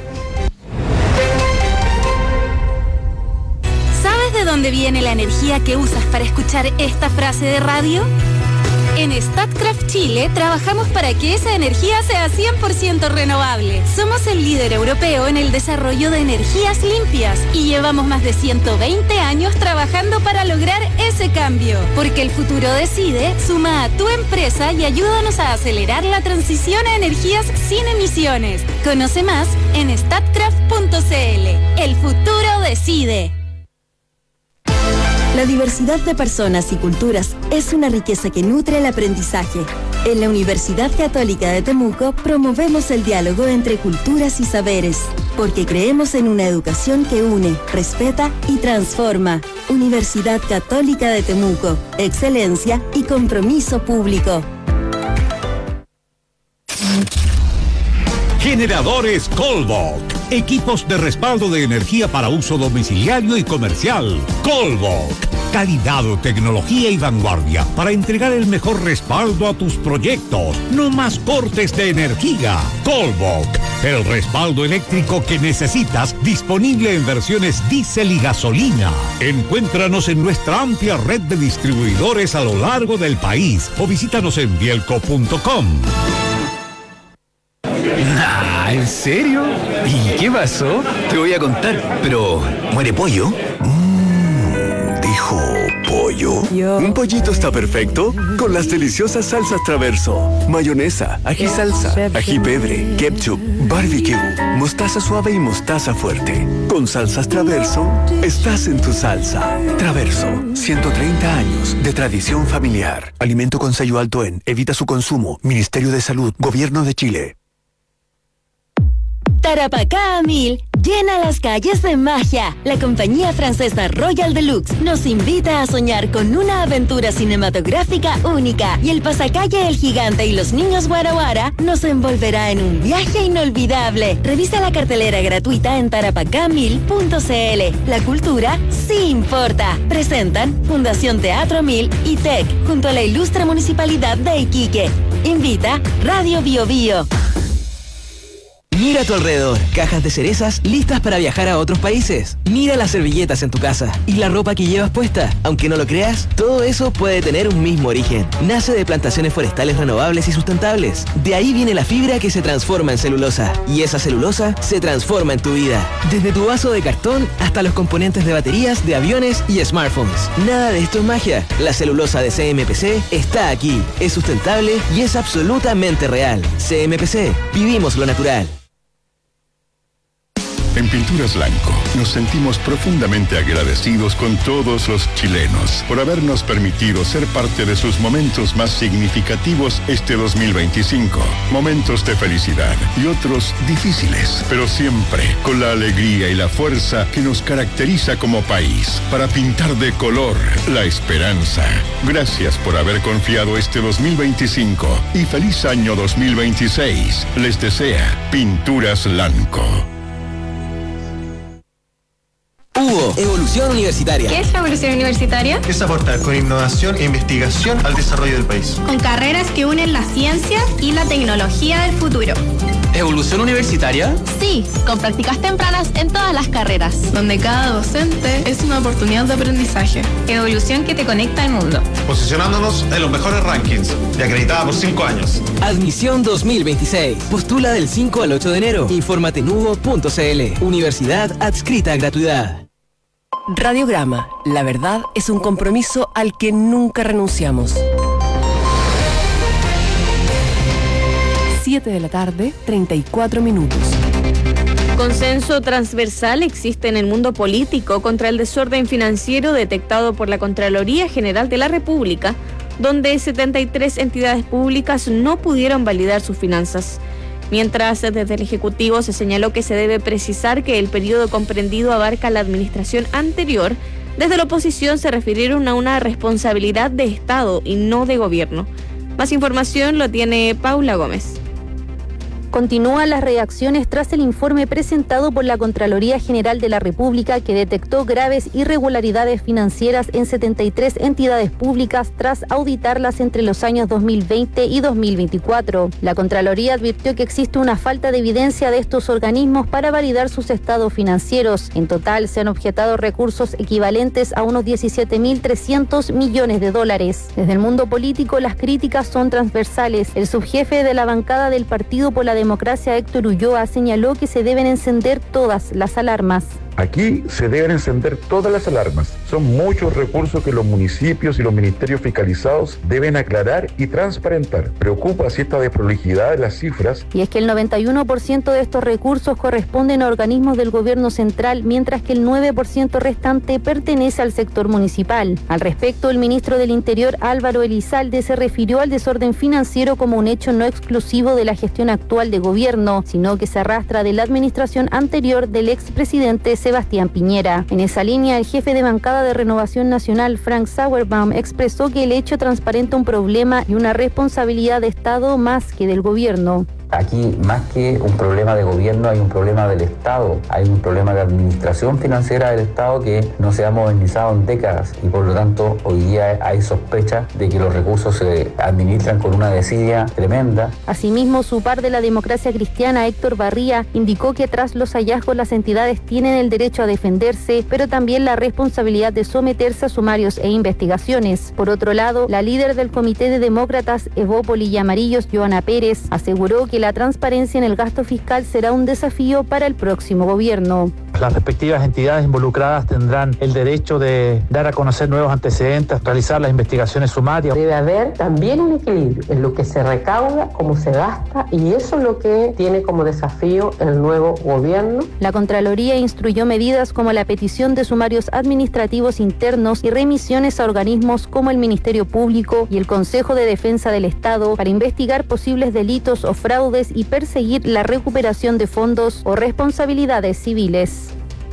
¿Sabes de dónde viene la energía que usas para escuchar esta frase de radio? En Statkraft Chile trabajamos para que esa energía sea cien por ciento renovable. Somos el líder europeo en el desarrollo de energías limpias y llevamos más de ciento veinte años trabajando para lograr ese cambio. Porque el futuro decide, suma a tu empresa y ayúdanos a acelerar la transición a energías sin emisiones. Conoce más en statkraft punto c l. El futuro decide. La diversidad de personas y culturas es una riqueza que nutre el aprendizaje. En la Universidad Católica de Temuco promovemos el diálogo entre culturas y saberes, porque creemos en una educación que une, respeta y transforma. Universidad Católica de Temuco, excelencia y compromiso público. Generadores Colbach. Equipos de respaldo de energía para uso domiciliario y comercial. Colbach. Calidad, tecnología y vanguardia para entregar el mejor respaldo a tus proyectos. No más cortes de energía. Colbach. El respaldo eléctrico que necesitas, disponible en versiones diésel y gasolina. Encuéntranos en nuestra amplia red de distribuidores a lo largo del país o visítanos en bielco punto com. Nah, ¿en serio? ¿Y qué pasó? Te voy a contar, pero ¿muere pollo? Mmm, dijo pollo. Yo. Un pollito está perfecto con las deliciosas salsas Traverso. Mayonesa, ají salsa, ají pebre, ketchup, barbecue, mostaza suave y mostaza fuerte. Con salsas Traverso, estás en tu salsa. Traverso, ciento treinta años de tradición familiar. Alimento con sello alto en, evita su consumo. Ministerio de Salud, Gobierno de Chile. Tarapacá a mil llena las calles de magia. La compañía francesa Royal Deluxe nos invita a soñar con una aventura cinematográfica única y el pasacalle El Gigante y los Niños Guara Guara nos envolverá en un viaje inolvidable. Revisa la cartelera gratuita en tarapacá mil punto c l. La cultura sí importa. Presentan Fundación Teatro Mil y T E C junto a la ilustre Municipalidad de Iquique. Invita Radio Bio Bio. Mira a tu alrededor, cajas de cerezas listas para viajar a otros países. Mira las servilletas en tu casa y la ropa que llevas puesta. Aunque no lo creas, todo eso puede tener un mismo origen. Nace de plantaciones forestales renovables y sustentables. De ahí viene la fibra que se transforma en celulosa. Y esa celulosa se transforma en tu vida. Desde tu vaso de cartón hasta los componentes de baterías, de aviones y smartphones. Nada de esto es magia. La celulosa de C M P C está aquí. Es sustentable y es absolutamente real. C M P C. Vivimos lo natural. En Pinturas Lanco nos sentimos profundamente agradecidos con todos los chilenos por habernos permitido ser parte de sus momentos más significativos este dos mil veinticinco. Momentos de felicidad y otros difíciles, pero siempre con la alegría y la fuerza que nos caracteriza como país para pintar de color la esperanza. Gracias por haber confiado este dos mil veinticinco y feliz año dos mil veintiséis. Les desea Pinturas Lanco. Hugo, Evolución Universitaria. ¿Qué es Evolución Universitaria? Es aportar con innovación e investigación al desarrollo del país. Con carreras que unen la ciencia y la tecnología del futuro. ¿Evolución universitaria? Sí, con prácticas tempranas en todas las carreras, donde cada docente es una oportunidad de aprendizaje. Evolución que te conecta al mundo. Posicionándonos en los mejores rankings y acreditada por cinco años. Admisión dos mil veintiséis. Postula del cinco al ocho de enero. Infórmate en hugo punto c l. Universidad adscrita a gratuidad. Radiograma. La verdad es un compromiso al que nunca renunciamos. siete de la tarde, treinta y cuatro minutos. Consenso transversal existe en el mundo político contra el desorden financiero detectado por la Contraloría General de la República, donde setenta y tres entidades públicas no pudieron validar sus finanzas. Mientras desde el Ejecutivo se señaló que se debe precisar que el periodo comprendido abarca la administración anterior, desde la oposición se refirieron a una responsabilidad de Estado y no de gobierno. Más información lo tiene Paula Gómez. Continúan las reacciones tras el informe presentado por la Contraloría General de la República que detectó graves irregularidades financieras en setenta y tres entidades públicas tras auditarlas entre los años dos mil veinte y dos mil veinticuatro. La Contraloría advirtió que existe una falta de evidencia de estos organismos para validar sus estados financieros. En total se han objetado recursos equivalentes a unos diecisiete mil trescientos millones de dólares. Desde el mundo político las críticas son transversales. El subjefe de la bancada del Partido por la Democracia, Héctor Ulloa, señaló que se deben encender todas las alarmas. Aquí se deben encender todas las alarmas. Son muchos recursos que los municipios y los ministerios fiscalizados deben aclarar y transparentar. Preocupa si esta desprolijidad de las cifras. Y es que el noventa y uno por ciento de estos recursos corresponden a organismos del gobierno central, mientras que el nueve por ciento restante pertenece al sector municipal. Al respecto, el ministro del Interior, Álvaro Elizalde, se refirió al desorden financiero como un hecho no exclusivo de la gestión actual de gobierno, sino que se arrastra de la administración anterior del expresidente Sebastián Piñera. En esa línea, el jefe de bancada de Renovación Nacional, Frank Sauerbaum, expresó que el hecho transparenta un problema y una responsabilidad de Estado más que del gobierno. Aquí, más que un problema de gobierno, hay un problema del Estado, hay un problema de administración financiera del Estado que no se ha modernizado en décadas y por lo tanto hoy día hay sospecha de que los recursos se administran con una desidia tremenda. Asimismo, su par de la Democracia Cristiana, Héctor Barría, indicó que tras los hallazgos las entidades tienen el derecho a defenderse, pero también la responsabilidad de someterse a sumarios e investigaciones. Por otro lado, la líder del Comité de Demócratas, Evópoli y Amarillos, Joana Pérez, aseguró que la transparencia en el gasto fiscal será un desafío para el próximo gobierno. Las respectivas entidades involucradas tendrán el derecho de dar a conocer nuevos antecedentes, realizar las investigaciones sumarias. Debe haber también un equilibrio en lo que se recauda, cómo se gasta, y eso es lo que tiene como desafío el nuevo gobierno. La Contraloría instruyó medidas como la petición de sumarios administrativos internos y remisiones a organismos como el Ministerio Público y el Consejo de Defensa del Estado para investigar posibles delitos o fraudes y perseguir la recuperación de fondos o responsabilidades civiles.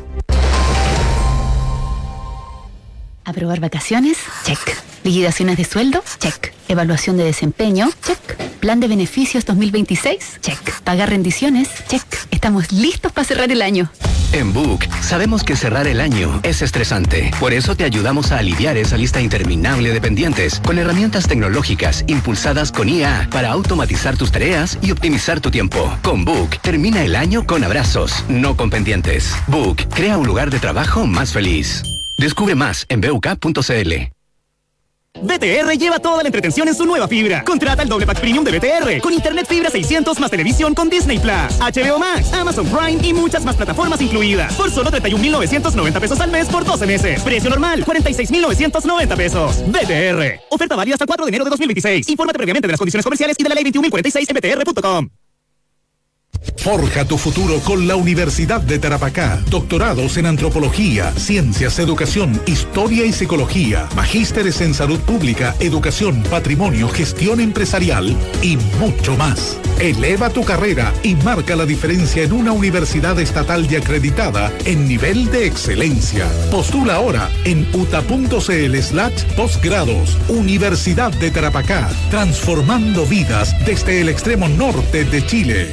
¿Aprobar vacaciones? Check. ¿Liquidaciones de sueldo? Check. ¿Evaluación de desempeño? Check. ¿Plan de beneficios dos mil veintiséis? Check. ¿Pagar rendiciones? Check. Estamos listos para cerrar el año. En Book, sabemos que cerrar el año es estresante. Por eso te ayudamos a aliviar esa lista interminable de pendientes con herramientas tecnológicas impulsadas con I A para automatizar tus tareas y optimizar tu tiempo. Con Book, termina el año con abrazos, no con pendientes. Book, crea un lugar de trabajo más feliz. Descubre más en b u k punto c l. B T R lleva toda la entretención en su nueva fibra. Contrata el doble pack premium de B T R con internet fibra seiscientos más televisión con Disney Plus, H B O Max, Amazon Prime y muchas más plataformas incluidas. Por solo treinta y un mil novecientos noventa pesos al mes por doce meses. Precio normal, cuarenta y seis mil novecientos noventa pesos. B T R. Oferta válida hasta el cuatro de enero de dos mil veintiséis. Infórmate previamente de las condiciones comerciales y de la ley veintiún mil cuarenta y seis en b t r punto com. Forja tu futuro con la Universidad de Tarapacá. Doctorados en Antropología, Ciencias, Educación, Historia y Psicología. Magísteres en Salud Pública, Educación, Patrimonio, Gestión Empresarial y mucho más. Eleva tu carrera y marca la diferencia en una universidad estatal y acreditada en nivel de excelencia. Postula ahora en uta.cl slash postgrados. Universidad de Tarapacá, transformando vidas desde el extremo norte de Chile.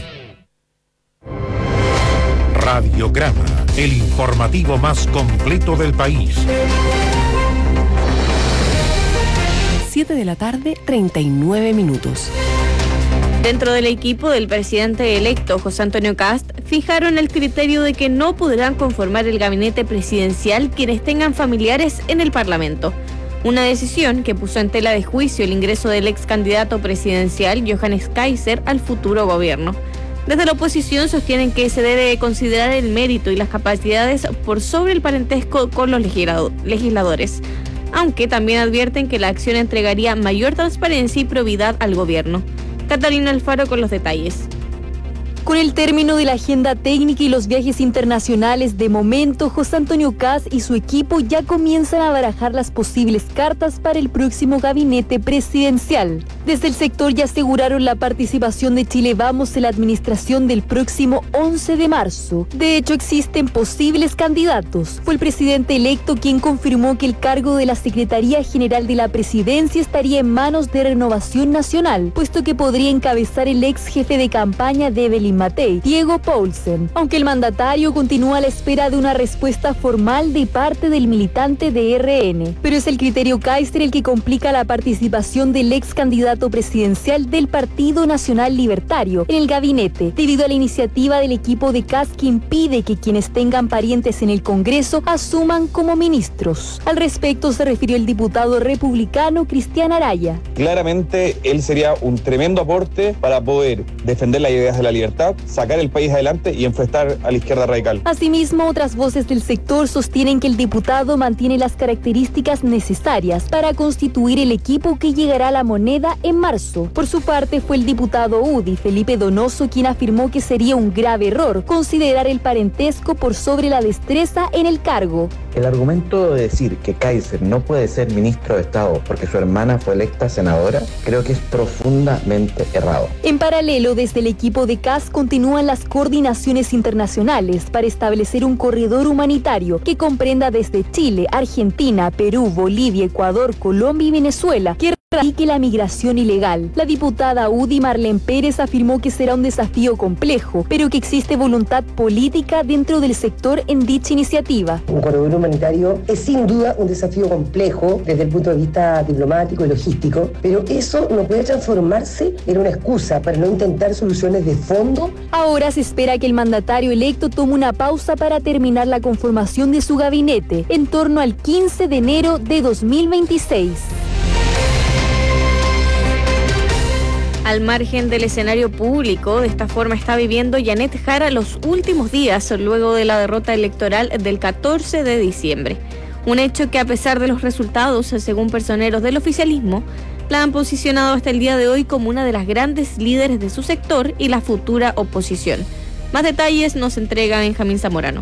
Radiograma, el informativo más completo del país. siete de la tarde, treinta y nueve minutos. Dentro del equipo del presidente electo, José Antonio Kast, fijaron el criterio de que no podrán conformar el gabinete presidencial quienes tengan familiares en el Parlamento. Una decisión que puso en tela de juicio el ingreso del ex candidato presidencial Johannes Kaiser al futuro gobierno. Desde la oposición sostienen que se debe considerar el mérito y las capacidades por sobre el parentesco con los legisladores, aunque también advierten que la acción entregaría mayor transparencia y probidad al gobierno. Catalina Alfaro con los detalles. Con el término de la agenda técnica y los viajes internacionales, de momento, José Antonio Kast y su equipo ya comienzan a barajar las posibles cartas para el próximo gabinete presidencial. Desde el sector ya aseguraron la participación de Chile Vamos en la administración del próximo once de marzo. De hecho, existen posibles candidatos. Fue el presidente electo quien confirmó que el cargo de la Secretaría General de la Presidencia estaría en manos de Renovación Nacional, puesto que podría encabezar el ex jefe de campaña de Evelyn Matei, Diego Paulsen, aunque el mandatario continúa a la espera de una respuesta formal de parte del militante de R N. Pero es el criterio Kaiser el que complica la participación del ex candidato presidencial del Partido Nacional Libertario en el gabinete, debido a la iniciativa del equipo de Kast que impide que quienes tengan parientes en el Congreso asuman como ministros. Al respecto se refirió el diputado republicano Cristian Araya. Claramente él sería un tremendo aporte para poder defender las ideas de la libertad, sacar el país adelante y enfrentar a la izquierda radical. Asimismo, otras voces del sector sostienen que el diputado mantiene las características necesarias para constituir el equipo que llegará a la moneda en marzo. Por su parte, fue el diputado U D I, Felipe Donoso, quien afirmó que sería un grave error considerar el parentesco por sobre la destreza en el cargo. El argumento de decir que Kaiser no puede ser ministro de Estado porque su hermana fue electa senadora, creo que es profundamente errado. En paralelo, desde el equipo de Kast continúan las coordinaciones internacionales para establecer un corredor humanitario que comprenda desde Chile, Argentina, Perú, Bolivia, Ecuador, Colombia y Venezuela, que erradique la migración ilegal. La diputada U D I Marlene Pérez afirmó que será un desafío complejo, pero que existe voluntad política dentro del sector en dicha iniciativa. Un corredor humanitario es sin duda un desafío complejo desde el punto de vista diplomático y logístico, pero eso no puede transformarse en una excusa para no intentar soluciones de fondo. Ahora se espera que el mandatario electo tome una pausa para terminar la conformación de su gabinete en torno al quince de enero de dos mil veintiséis. Al margen del escenario público, de esta forma está viviendo Janet Jara los últimos días luego de la derrota electoral del catorce de diciembre. Un hecho que, a pesar de los resultados, según personeros del oficialismo, la han posicionado hasta el día de hoy como una de las grandes líderes de su sector y la futura oposición. Más detalles nos entrega Benjamín Zamorano.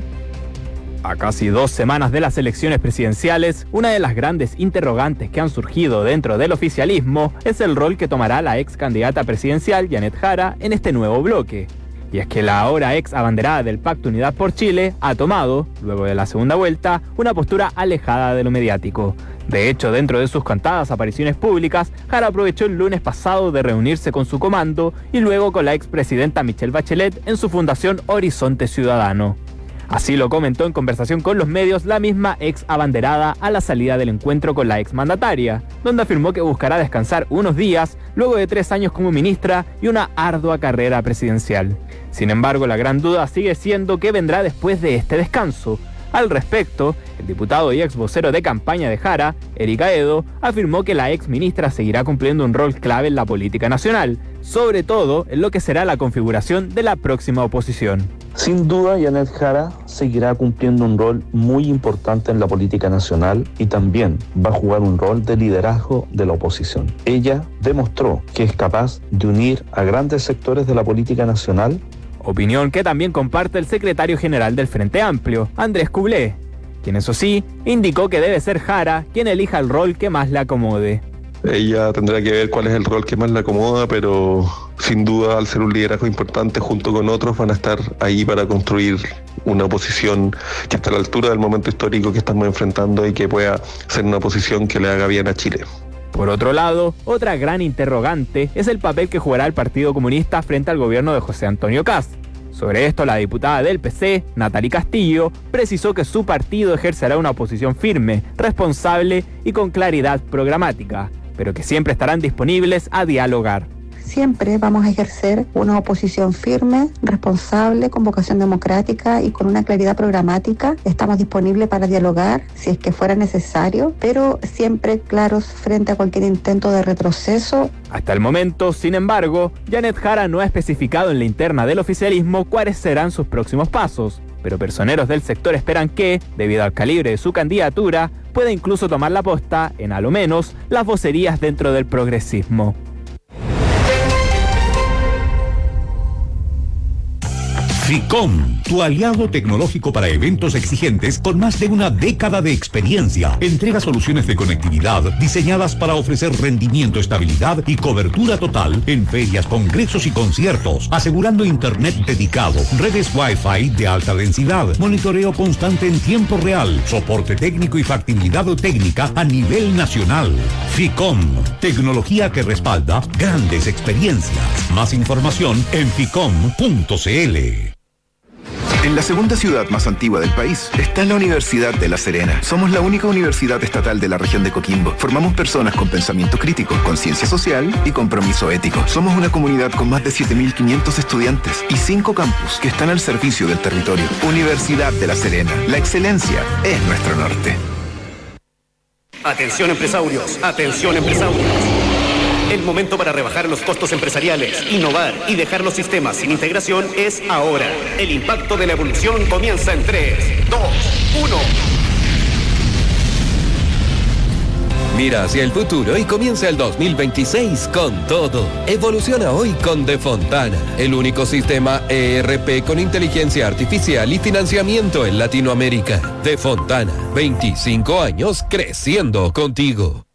A casi dos semanas de las elecciones presidenciales, una de las grandes interrogantes que han surgido dentro del oficialismo es el rol que tomará la ex candidata presidencial Janet Jara en este nuevo bloque. Y es que la ahora ex abanderada del Pacto Unidad por Chile ha tomado, luego de la segunda vuelta, una postura alejada de lo mediático. De hecho, dentro de sus contadas apariciones públicas, Jara aprovechó el lunes pasado de reunirse con su comando y luego con la expresidenta Michelle Bachelet en su fundación Horizonte Ciudadano. Así lo comentó en conversación con los medios la misma ex abanderada a la salida del encuentro con la ex mandataria, donde afirmó que buscará descansar unos días luego de tres años como ministra y una ardua carrera presidencial. Sin embargo, la gran duda sigue siendo qué vendrá después de este descanso. Al respecto, el diputado y ex vocero de campaña de Jara, Eric Aedo, afirmó que la ex ministra seguirá cumpliendo un rol clave en la política nacional, sobre todo en lo que será la configuración de la próxima oposición. Sin duda, Janet Jara seguirá cumpliendo un rol muy importante en la política nacional y también va a jugar un rol de liderazgo de la oposición. Ella demostró que es capaz de unir a grandes sectores de la política nacional. Opinión que también comparte el secretario general del Frente Amplio, Andrés Cublé, quien eso sí, indicó que debe ser Jara quien elija el rol que más le acomode. Ella tendrá que ver cuál es el rol que más le acomoda, pero sin duda, al ser un liderazgo importante junto con otros, van a estar ahí para construir una oposición que esté a la altura del momento histórico que estamos enfrentando y que pueda ser una oposición que le haga bien a Chile. Por otro lado, otra gran interrogante es el papel que jugará el Partido Comunista frente al gobierno de José Antonio Kast. Sobre esto, la diputada del P C, Natalie Castillo, precisó que su partido ejercerá una oposición firme, responsable y con claridad programática, pero que siempre estarán disponibles a dialogar. siempre vamos a ejercer una oposición firme, responsable, con vocación democrática y con una claridad programática. Estamos disponibles para dialogar si es que fuera necesario, pero siempre claros frente a cualquier intento de retroceso. Hasta el momento, sin embargo, Janet Jara no ha especificado en la interna del oficialismo cuáles serán sus próximos pasos, pero personeros del sector esperan que, debido al calibre de su candidatura, pueda incluso tomar la posta en, a lo menos, las vocerías dentro del progresismo. FICOM, tu aliado tecnológico para eventos exigentes con más de una década de experiencia. Entrega soluciones de conectividad diseñadas para ofrecer rendimiento, estabilidad y cobertura total en ferias, congresos y conciertos, asegurando internet dedicado, redes Wi-Fi de alta densidad, monitoreo constante en tiempo real, soporte técnico y factibilidad técnica a nivel nacional. FICOM, tecnología que respalda grandes experiencias. Más información en ficom punto cl. En la segunda ciudad más antigua del país está la Universidad de La Serena. Somos la única universidad estatal de la región de Coquimbo. Formamos personas con pensamiento crítico, conciencia social y compromiso ético. Somos una comunidad con más de siete mil quinientos estudiantes y cinco campus que están al servicio del territorio. Universidad de La Serena. La excelencia es nuestro norte. Atención empresarios, atención empresarios. El momento para rebajar los costos empresariales, innovar y dejar los sistemas sin integración es ahora. El impacto de la evolución comienza en tres, dos, uno. Mira hacia el futuro y comienza el dos mil veintiséis con todo. Evoluciona hoy con De Fontana, el único sistema E R P con inteligencia artificial y financiamiento en Latinoamérica. De Fontana, veinticinco años creciendo contigo.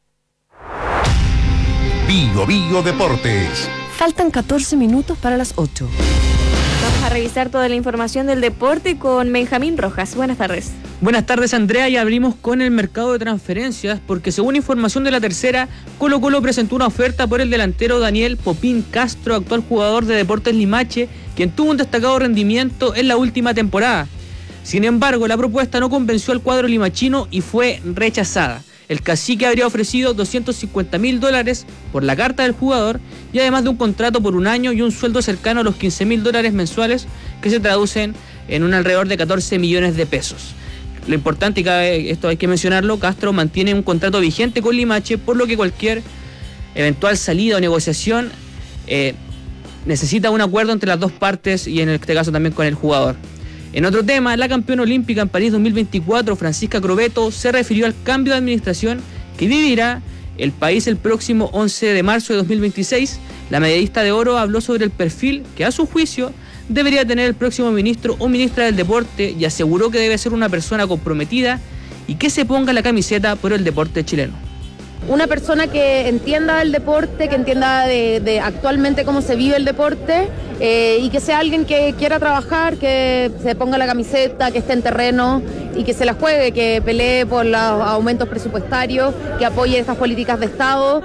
Bio Bio Deportes. Faltan catorce minutos para las ocho. Vamos a revisar toda la información del deporte con Benjamín Rojas. Buenas tardes. Buenas tardes, Andrea, y abrimos con el mercado de transferencias porque según información de La Tercera, Colo Colo presentó una oferta por el delantero Daniel Popín Castro, actual jugador de Deportes Limache, quien tuvo un destacado rendimiento en la última temporada. Sin embargo, la propuesta no convenció al cuadro limachino y fue rechazada. El cacique habría ofrecido doscientos cincuenta mil dólares por la carta del jugador y además de un contrato por un año y un sueldo cercano a los quince mil dólares mensuales que se traducen en un alrededor de catorce millones de pesos. Lo importante, y cabe, esto hay que mencionarlo, Castro mantiene un contrato vigente con Limache, por lo que cualquier eventual salida o negociación eh, necesita un acuerdo entre las dos partes y en este caso también con el jugador. En otro tema, la campeona olímpica en París dos mil veinticuatro, Francisca Crobeto, se refirió al cambio de administración que vivirá el país el próximo once de marzo de dos mil veintiséis. La medallista de oro habló sobre el perfil que, a su juicio, debería tener el próximo ministro o ministra del deporte y aseguró que debe ser una persona comprometida y que se ponga la camiseta por el deporte chileno. Una persona que entienda el deporte, que entienda de, de actualmente cómo se vive el deporte eh, y que sea alguien que quiera trabajar, que se ponga la camiseta, que esté en terreno y que se la juegue, que pelee por los aumentos presupuestarios, que apoye estas políticas de Estado.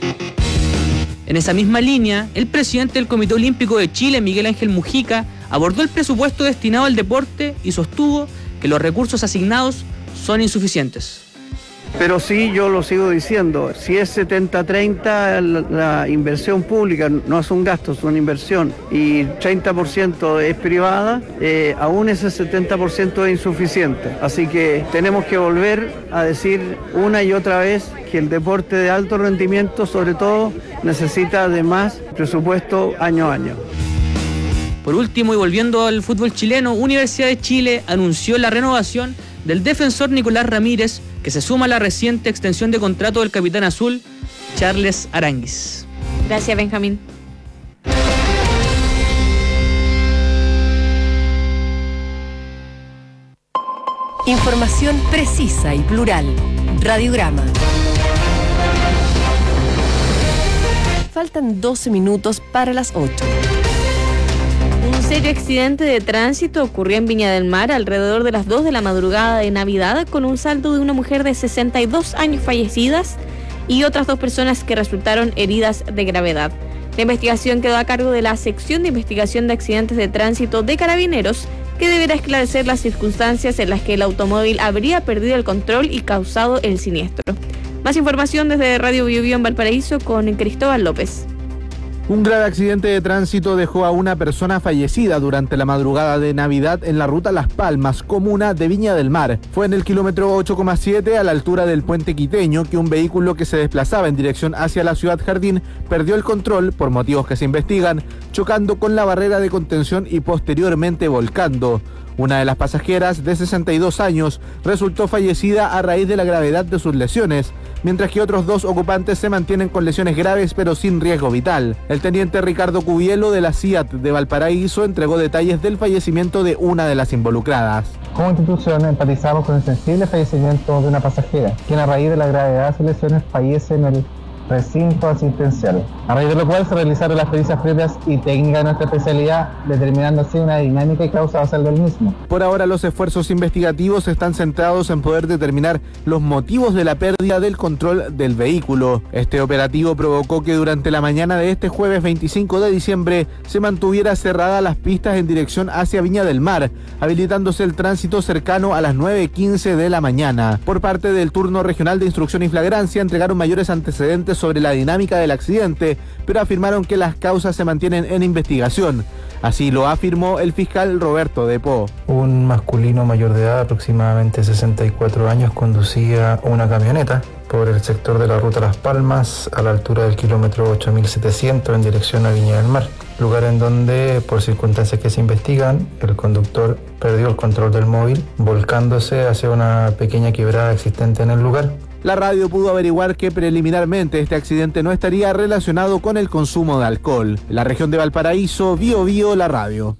En esa misma línea, el presidente del Comité Olímpico de Chile, Miguel Ángel Mujica, abordó el presupuesto destinado al deporte y sostuvo que los recursos asignados son insuficientes. Pero sí, yo lo sigo diciendo, si es setenta treinta la, la inversión pública, no es un gasto, es una inversión, y treinta por ciento es privada, eh, aún ese setenta por ciento es insuficiente. Así que tenemos que volver a decir una y otra vez que el deporte de alto rendimiento, sobre todo, necesita de más presupuesto año a año. Por último, y volviendo al fútbol chileno, Universidad de Chile anunció la renovación del defensor Nicolás Ramírez, que se suma a la reciente extensión de contrato del capitán azul, Charles Aránguiz. Gracias, Benjamín. Información precisa y plural. Radiograma. Faltan doce minutos para las ocho. Un serio accidente de tránsito ocurrió en Viña del Mar alrededor de las dos de la madrugada de Navidad, con un saldo de una mujer de sesenta y dos años fallecidas y otras dos personas que resultaron heridas de gravedad. La investigación quedó a cargo de la Sección de Investigación de Accidentes de Tránsito de Carabineros, que deberá esclarecer las circunstancias en las que el automóvil habría perdido el control y causado el siniestro. Más información desde Radio Bio Bio en Valparaíso con Cristóbal López. Un grave accidente de tránsito dejó a una persona fallecida durante la madrugada de Navidad en la ruta Las Palmas, comuna de Viña del Mar. Fue en el kilómetro ocho coma siete, a la altura del puente Quiteño, que un vehículo que se desplazaba en dirección hacia la ciudad Jardín perdió el control, por motivos que se investigan, chocando con la barrera de contención y posteriormente volcando. Una de las pasajeras, de sesenta y dos años, resultó fallecida a raíz de la gravedad de sus lesiones, mientras que otros dos ocupantes se mantienen con lesiones graves pero sin riesgo vital. El teniente Ricardo Cubielo de la C I A T de Valparaíso entregó detalles del fallecimiento de una de las involucradas. Como institución empatizamos con el sensible fallecimiento de una pasajera, quien a raíz de la gravedad de sus lesiones fallece en el recinto asistencial, a raíz de lo cual se realizaron las pericias previas y técnicas de nuestra especialidad, determinando así una dinámica y causa basal del mismo. Por ahora los esfuerzos investigativos están centrados en poder determinar los motivos de la pérdida del control del vehículo. Este operativo provocó que durante la mañana de este jueves veinticinco de diciembre se mantuviera cerrada las pistas en dirección hacia Viña del Mar, habilitándose el tránsito cercano a las nueve quince de la mañana. Por parte del turno regional de instrucción y flagrancia entregaron mayores antecedentes sobre la dinámica del accidente, pero afirmaron que las causas se mantienen en investigación. Así lo afirmó el fiscal Roberto Depó. Un masculino mayor de edad, aproximadamente sesenta y cuatro años, conducía una camioneta por el sector de la ruta Las Palmas a la altura del kilómetro ocho mil setecientos en dirección a Viña del Mar, lugar en donde, por circunstancias que se investigan, el conductor perdió el control del móvil, volcándose hacia una pequeña quebrada existente en el lugar. La radio pudo averiguar que preliminarmente este accidente no estaría relacionado con el consumo de alcohol. En la región de Valparaíso, Bio Bio, la radio.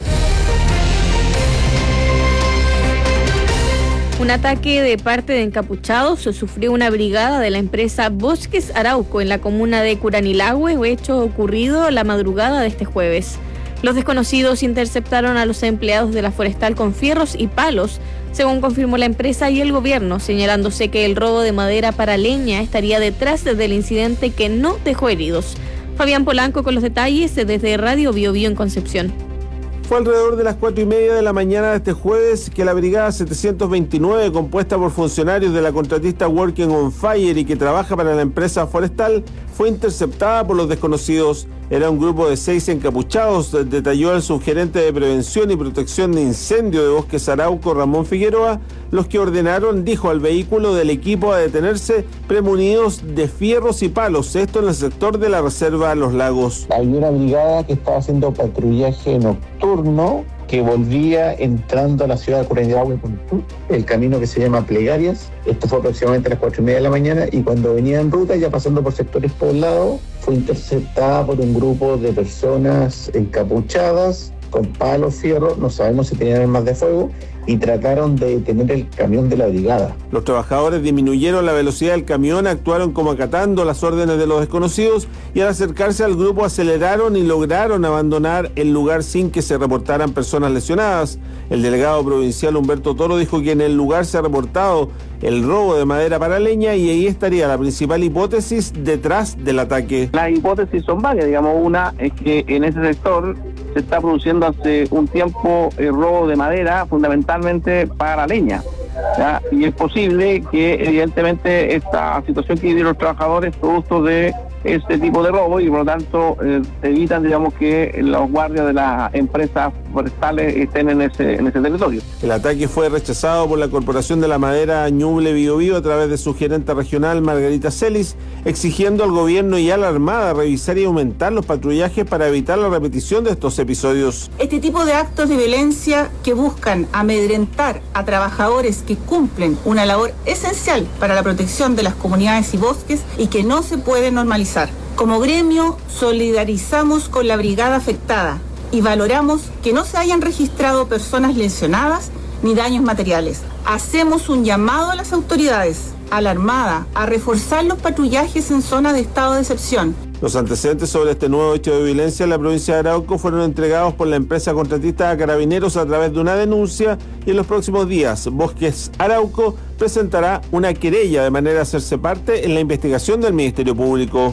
Un ataque de parte de encapuchados sufrió una brigada de la empresa Bosques Arauco en la comuna de Curanilahue, hecho ocurrido la madrugada de este jueves. Los desconocidos interceptaron a los empleados de la forestal con fierros y palos, según confirmó la empresa y el gobierno, señalándose que el robo de madera para leña estaría detrás del incidente que no dejó heridos. Fabián Polanco con los detalles desde Radio Bio Bio en Concepción. Fue alrededor de las cuatro y media de la mañana de este jueves que la Brigada setecientos veintinueve, compuesta por funcionarios de la contratista Working on Fire y que trabaja para la empresa forestal, fue interceptada por los desconocidos. Era un grupo de seis encapuchados, detalló el subgerente de Prevención y Protección de Incendio de Bosques Arauco, Ramón Figueroa, los que ordenaron, dijo, al vehículo del equipo a detenerse premunidos de fierros y palos, esto en el sector de la Reserva Los Lagos. Hay una brigada que estaba haciendo patrullaje nocturno que volvía entrando a la ciudad de Curanilahue por el camino que se llama Plegarias. Esto fue aproximadamente a las cuatro y media de la mañana y cuando venía en ruta, ya pasando por sectores poblados, fue interceptada por un grupo de personas encapuchadas con palos, fierros, no sabemos si tenían armas de fuego, y trataron de detener el camión de la brigada. Los trabajadores disminuyeron la velocidad del camión, actuaron como acatando las órdenes de los desconocidos y al acercarse al grupo aceleraron y lograron abandonar el lugar sin que se reportaran personas lesionadas. El delegado provincial Humberto Toro dijo que en el lugar se ha reportado el robo de madera para leña y ahí estaría la principal hipótesis detrás del ataque. Las hipótesis son varias, digamos, una es que en ese sector se está produciendo hace un tiempo el robo de madera, fundamentalmente para leña, ¿ya? Y es posible que evidentemente esta situación que vivieron los trabajadores producto de este tipo de robo y por lo tanto eh, evitan, digamos, que los guardias de las empresas forestales estén en ese, en ese territorio. El ataque fue rechazado por la Corporación de la Madera Ñuble Bio Bio a través de su gerente regional Margarita Celis, exigiendo al gobierno y a la Armada revisar y aumentar los patrullajes para evitar la repetición de estos episodios. Este tipo de actos de violencia que buscan amedrentar a trabajadores que cumplen una labor esencial para la protección de las comunidades y bosques y que no se puede normalizar. Como gremio, solidarizamos con la brigada afectada y valoramos que no se hayan registrado personas lesionadas ni daños materiales. Hacemos un llamado a las autoridades, a la Armada, a reforzar los patrullajes en zonas de estado de excepción. Los antecedentes sobre este nuevo hecho de violencia en la provincia de Arauco fueron entregados por la empresa contratista a Carabineros a través de una denuncia y en los próximos días Bosques Arauco presentará una querella de manera a hacerse parte en la investigación del Ministerio Público.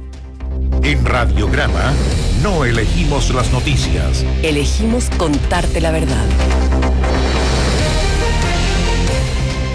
En Radiograma no elegimos las noticias. Elegimos contarte la verdad.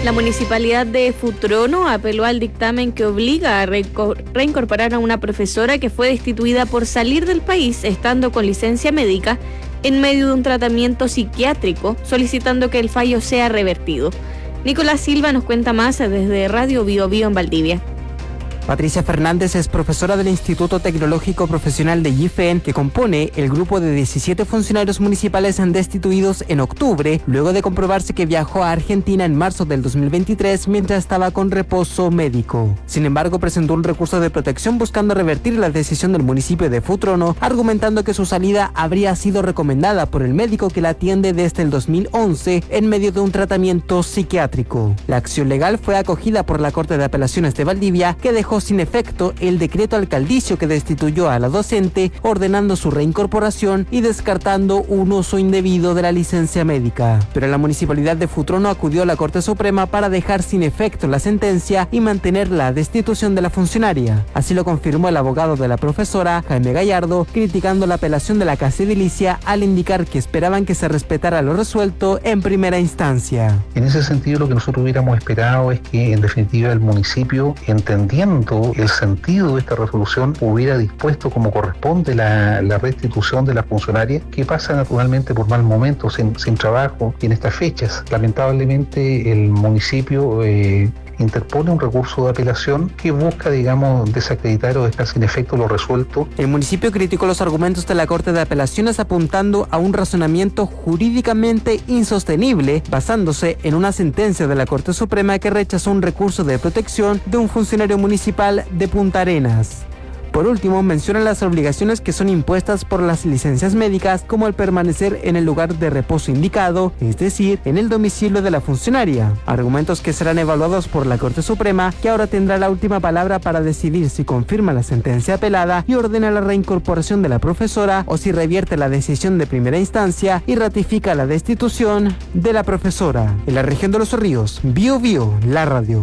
La municipalidad de Futrono apeló al dictamen que obliga a reincorporar a una profesora que fue destituida por salir del país estando con licencia médica en medio de un tratamiento psiquiátrico, solicitando que el fallo sea revertido. Nicolás Silva nos cuenta más desde Radio Bio Bio en Valdivia. Patricia Fernández es profesora del Instituto Tecnológico Profesional de Y F E N, que compone el grupo de diecisiete funcionarios municipales destituidos en octubre, luego de comprobarse que viajó a Argentina en marzo del dos mil veintitrés mientras estaba con reposo médico. Sin embargo, presentó un recurso de protección buscando revertir la decisión del municipio de Futrono, argumentando que su salida habría sido recomendada por el médico que la atiende desde el dos mil once en medio de un tratamiento psiquiátrico. La acción legal fue acogida por la Corte de Apelaciones de Valdivia, que dejó sin efecto el decreto alcaldicio que destituyó a la docente, ordenando su reincorporación y descartando un uso indebido de la licencia médica. Pero la municipalidad de Futrono acudió a la Corte Suprema para dejar sin efecto la sentencia y mantener la destitución de la funcionaria. Así lo confirmó el abogado de la profesora, Jaime Gallardo, criticando la apelación de la Casa Edilicia al indicar que esperaban que se respetara lo resuelto en primera instancia. En ese sentido, lo que nosotros hubiéramos esperado es que, en definitiva, el municipio, entendiendo el sentido de esta resolución, hubiera dispuesto como corresponde la, la restitución de la funcionaria, que pasa naturalmente por mal momento, sin, sin trabajo y en estas fechas. Lamentablemente el municipio eh, interpone un recurso de apelación que busca, digamos, desacreditar o dejar sin efecto lo resuelto. El municipio criticó los argumentos de la Corte de Apelaciones apuntando a un razonamiento jurídicamente insostenible, basándose en una sentencia de la Corte Suprema que rechazó un recurso de protección de un funcionario municipal de Punta Arenas. Por último, mencionan las obligaciones que son impuestas por las licencias médicas, como el permanecer en el lugar de reposo indicado, es decir, en el domicilio de la funcionaria. Argumentos que serán evaluados por la Corte Suprema, que ahora tendrá la última palabra para decidir si confirma la sentencia apelada y ordena la reincorporación de la profesora, o si revierte la decisión de primera instancia y ratifica la destitución de la profesora. En la región de Los Ríos, Bio Bio, la radio.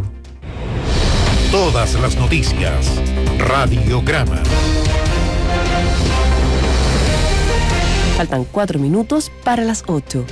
Todas las noticias. Radiograma. Faltan cuatro minutos para las ocho.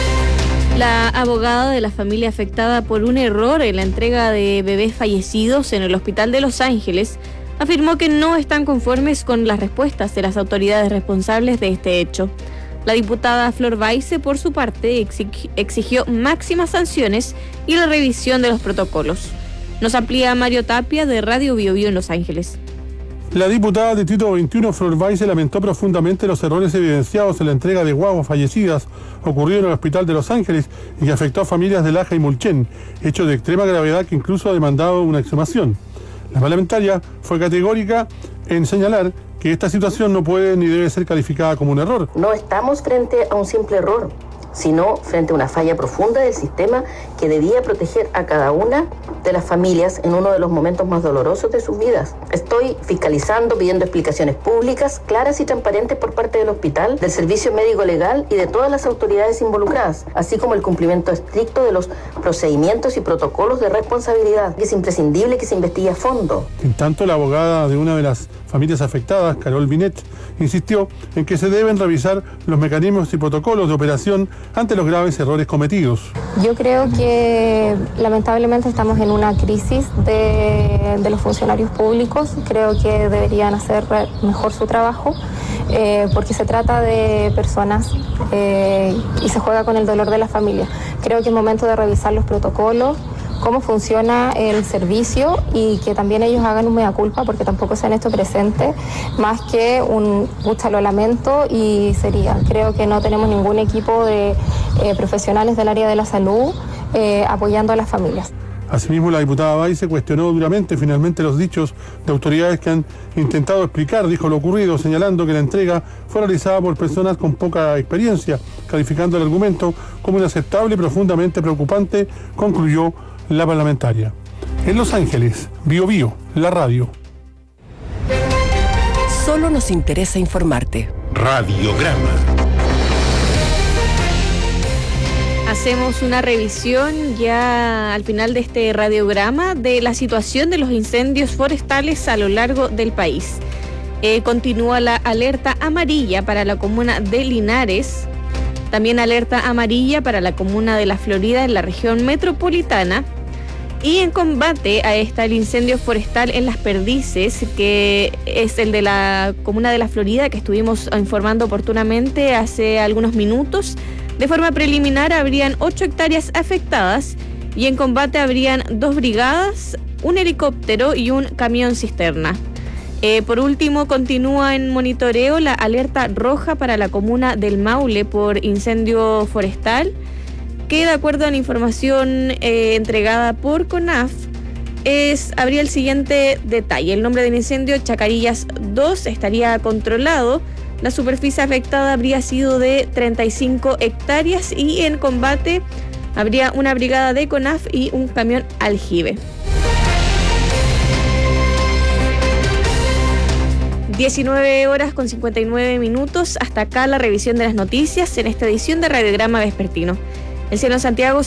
La abogada de la familia afectada por un error en la entrega de bebés fallecidos en el Hospital de Los Ángeles afirmó que no están conformes con las respuestas de las autoridades responsables de este hecho. La diputada Flor Baize, por su parte, exigió máximas sanciones y la revisión de los protocolos. Nos amplía Mario Tapia de Radio Bio Bio en Los Ángeles. La diputada de Distrito veintiuno, Flor Baize, lamentó profundamente los errores evidenciados en la entrega de guaguas fallecidas ocurrido en el Hospital de Los Ángeles y que afectó a familias de Laja y Mulchen, hecho de extrema gravedad que incluso ha demandado una exhumación. La parlamentaria fue categórica en señalar que esta situación no puede ni debe ser calificada como un error. No estamos frente a un simple error, sino frente a una falla profunda del sistema que debía proteger a cada una de las familias en uno de los momentos más dolorosos de sus vidas. Estoy fiscalizando, pidiendo explicaciones públicas, claras y transparentes por parte del hospital, del servicio médico legal y de todas las autoridades involucradas, así como el cumplimiento estricto de los procedimientos y protocolos de responsabilidad, que es imprescindible que se investigue a fondo. En tanto, la abogada de una de las familias afectadas, Carol Binet, insistió en que se deben revisar los mecanismos y protocolos de operación ante los graves errores cometidos. Yo creo que lamentablemente estamos en una crisis de, de los funcionarios públicos. Creo que deberían hacer mejor su trabajo eh, porque se trata de personas eh, y se juega con el dolor de la familia. Creo que es momento de revisar los protocolos, cómo funciona el servicio y que también ellos hagan un mea culpa porque tampoco se han hecho presentes, más que un pucha, lo lamento y sería. Creo que no tenemos ningún equipo de eh, profesionales del área de la salud eh, apoyando a las familias. Asimismo, la diputada Baize cuestionó duramente finalmente los dichos de autoridades que han intentado explicar, dijo, lo ocurrido, señalando que la entrega fue realizada por personas con poca experiencia, calificando el argumento como inaceptable y profundamente preocupante, concluyó la parlamentaria. En Los Ángeles, Bio Bio, la radio. Solo nos interesa informarte. Radiograma. Hacemos una revisión ya al final de este radiograma de la situación de los incendios forestales a lo largo del país. Eh, continúa la alerta amarilla para la comuna de Linares, también alerta amarilla para la comuna de La Florida en la región metropolitana Y en combate a esta el incendio forestal en Las Perdices, que es el de la comuna de La Florida, que estuvimos informando oportunamente hace algunos minutos. De forma preliminar habrían ocho hectáreas afectadas y en combate habrían dos brigadas, un helicóptero y un camión cisterna. Eh, por último, continúa en monitoreo la alerta roja para la comuna del Maule por incendio forestal, que de acuerdo a la información eh, entregada por CONAF, es, habría el siguiente detalle. El nombre del incendio, Chacarillas dos, estaría controlado. La superficie afectada habría sido de treinta y cinco hectáreas y en combate habría una brigada de CONAF y un camión aljibe. diecinueve horas con cincuenta y nueve minutos. Hasta acá la revisión de las noticias en esta edición de Radiograma Vespertino. El cielo en Santiago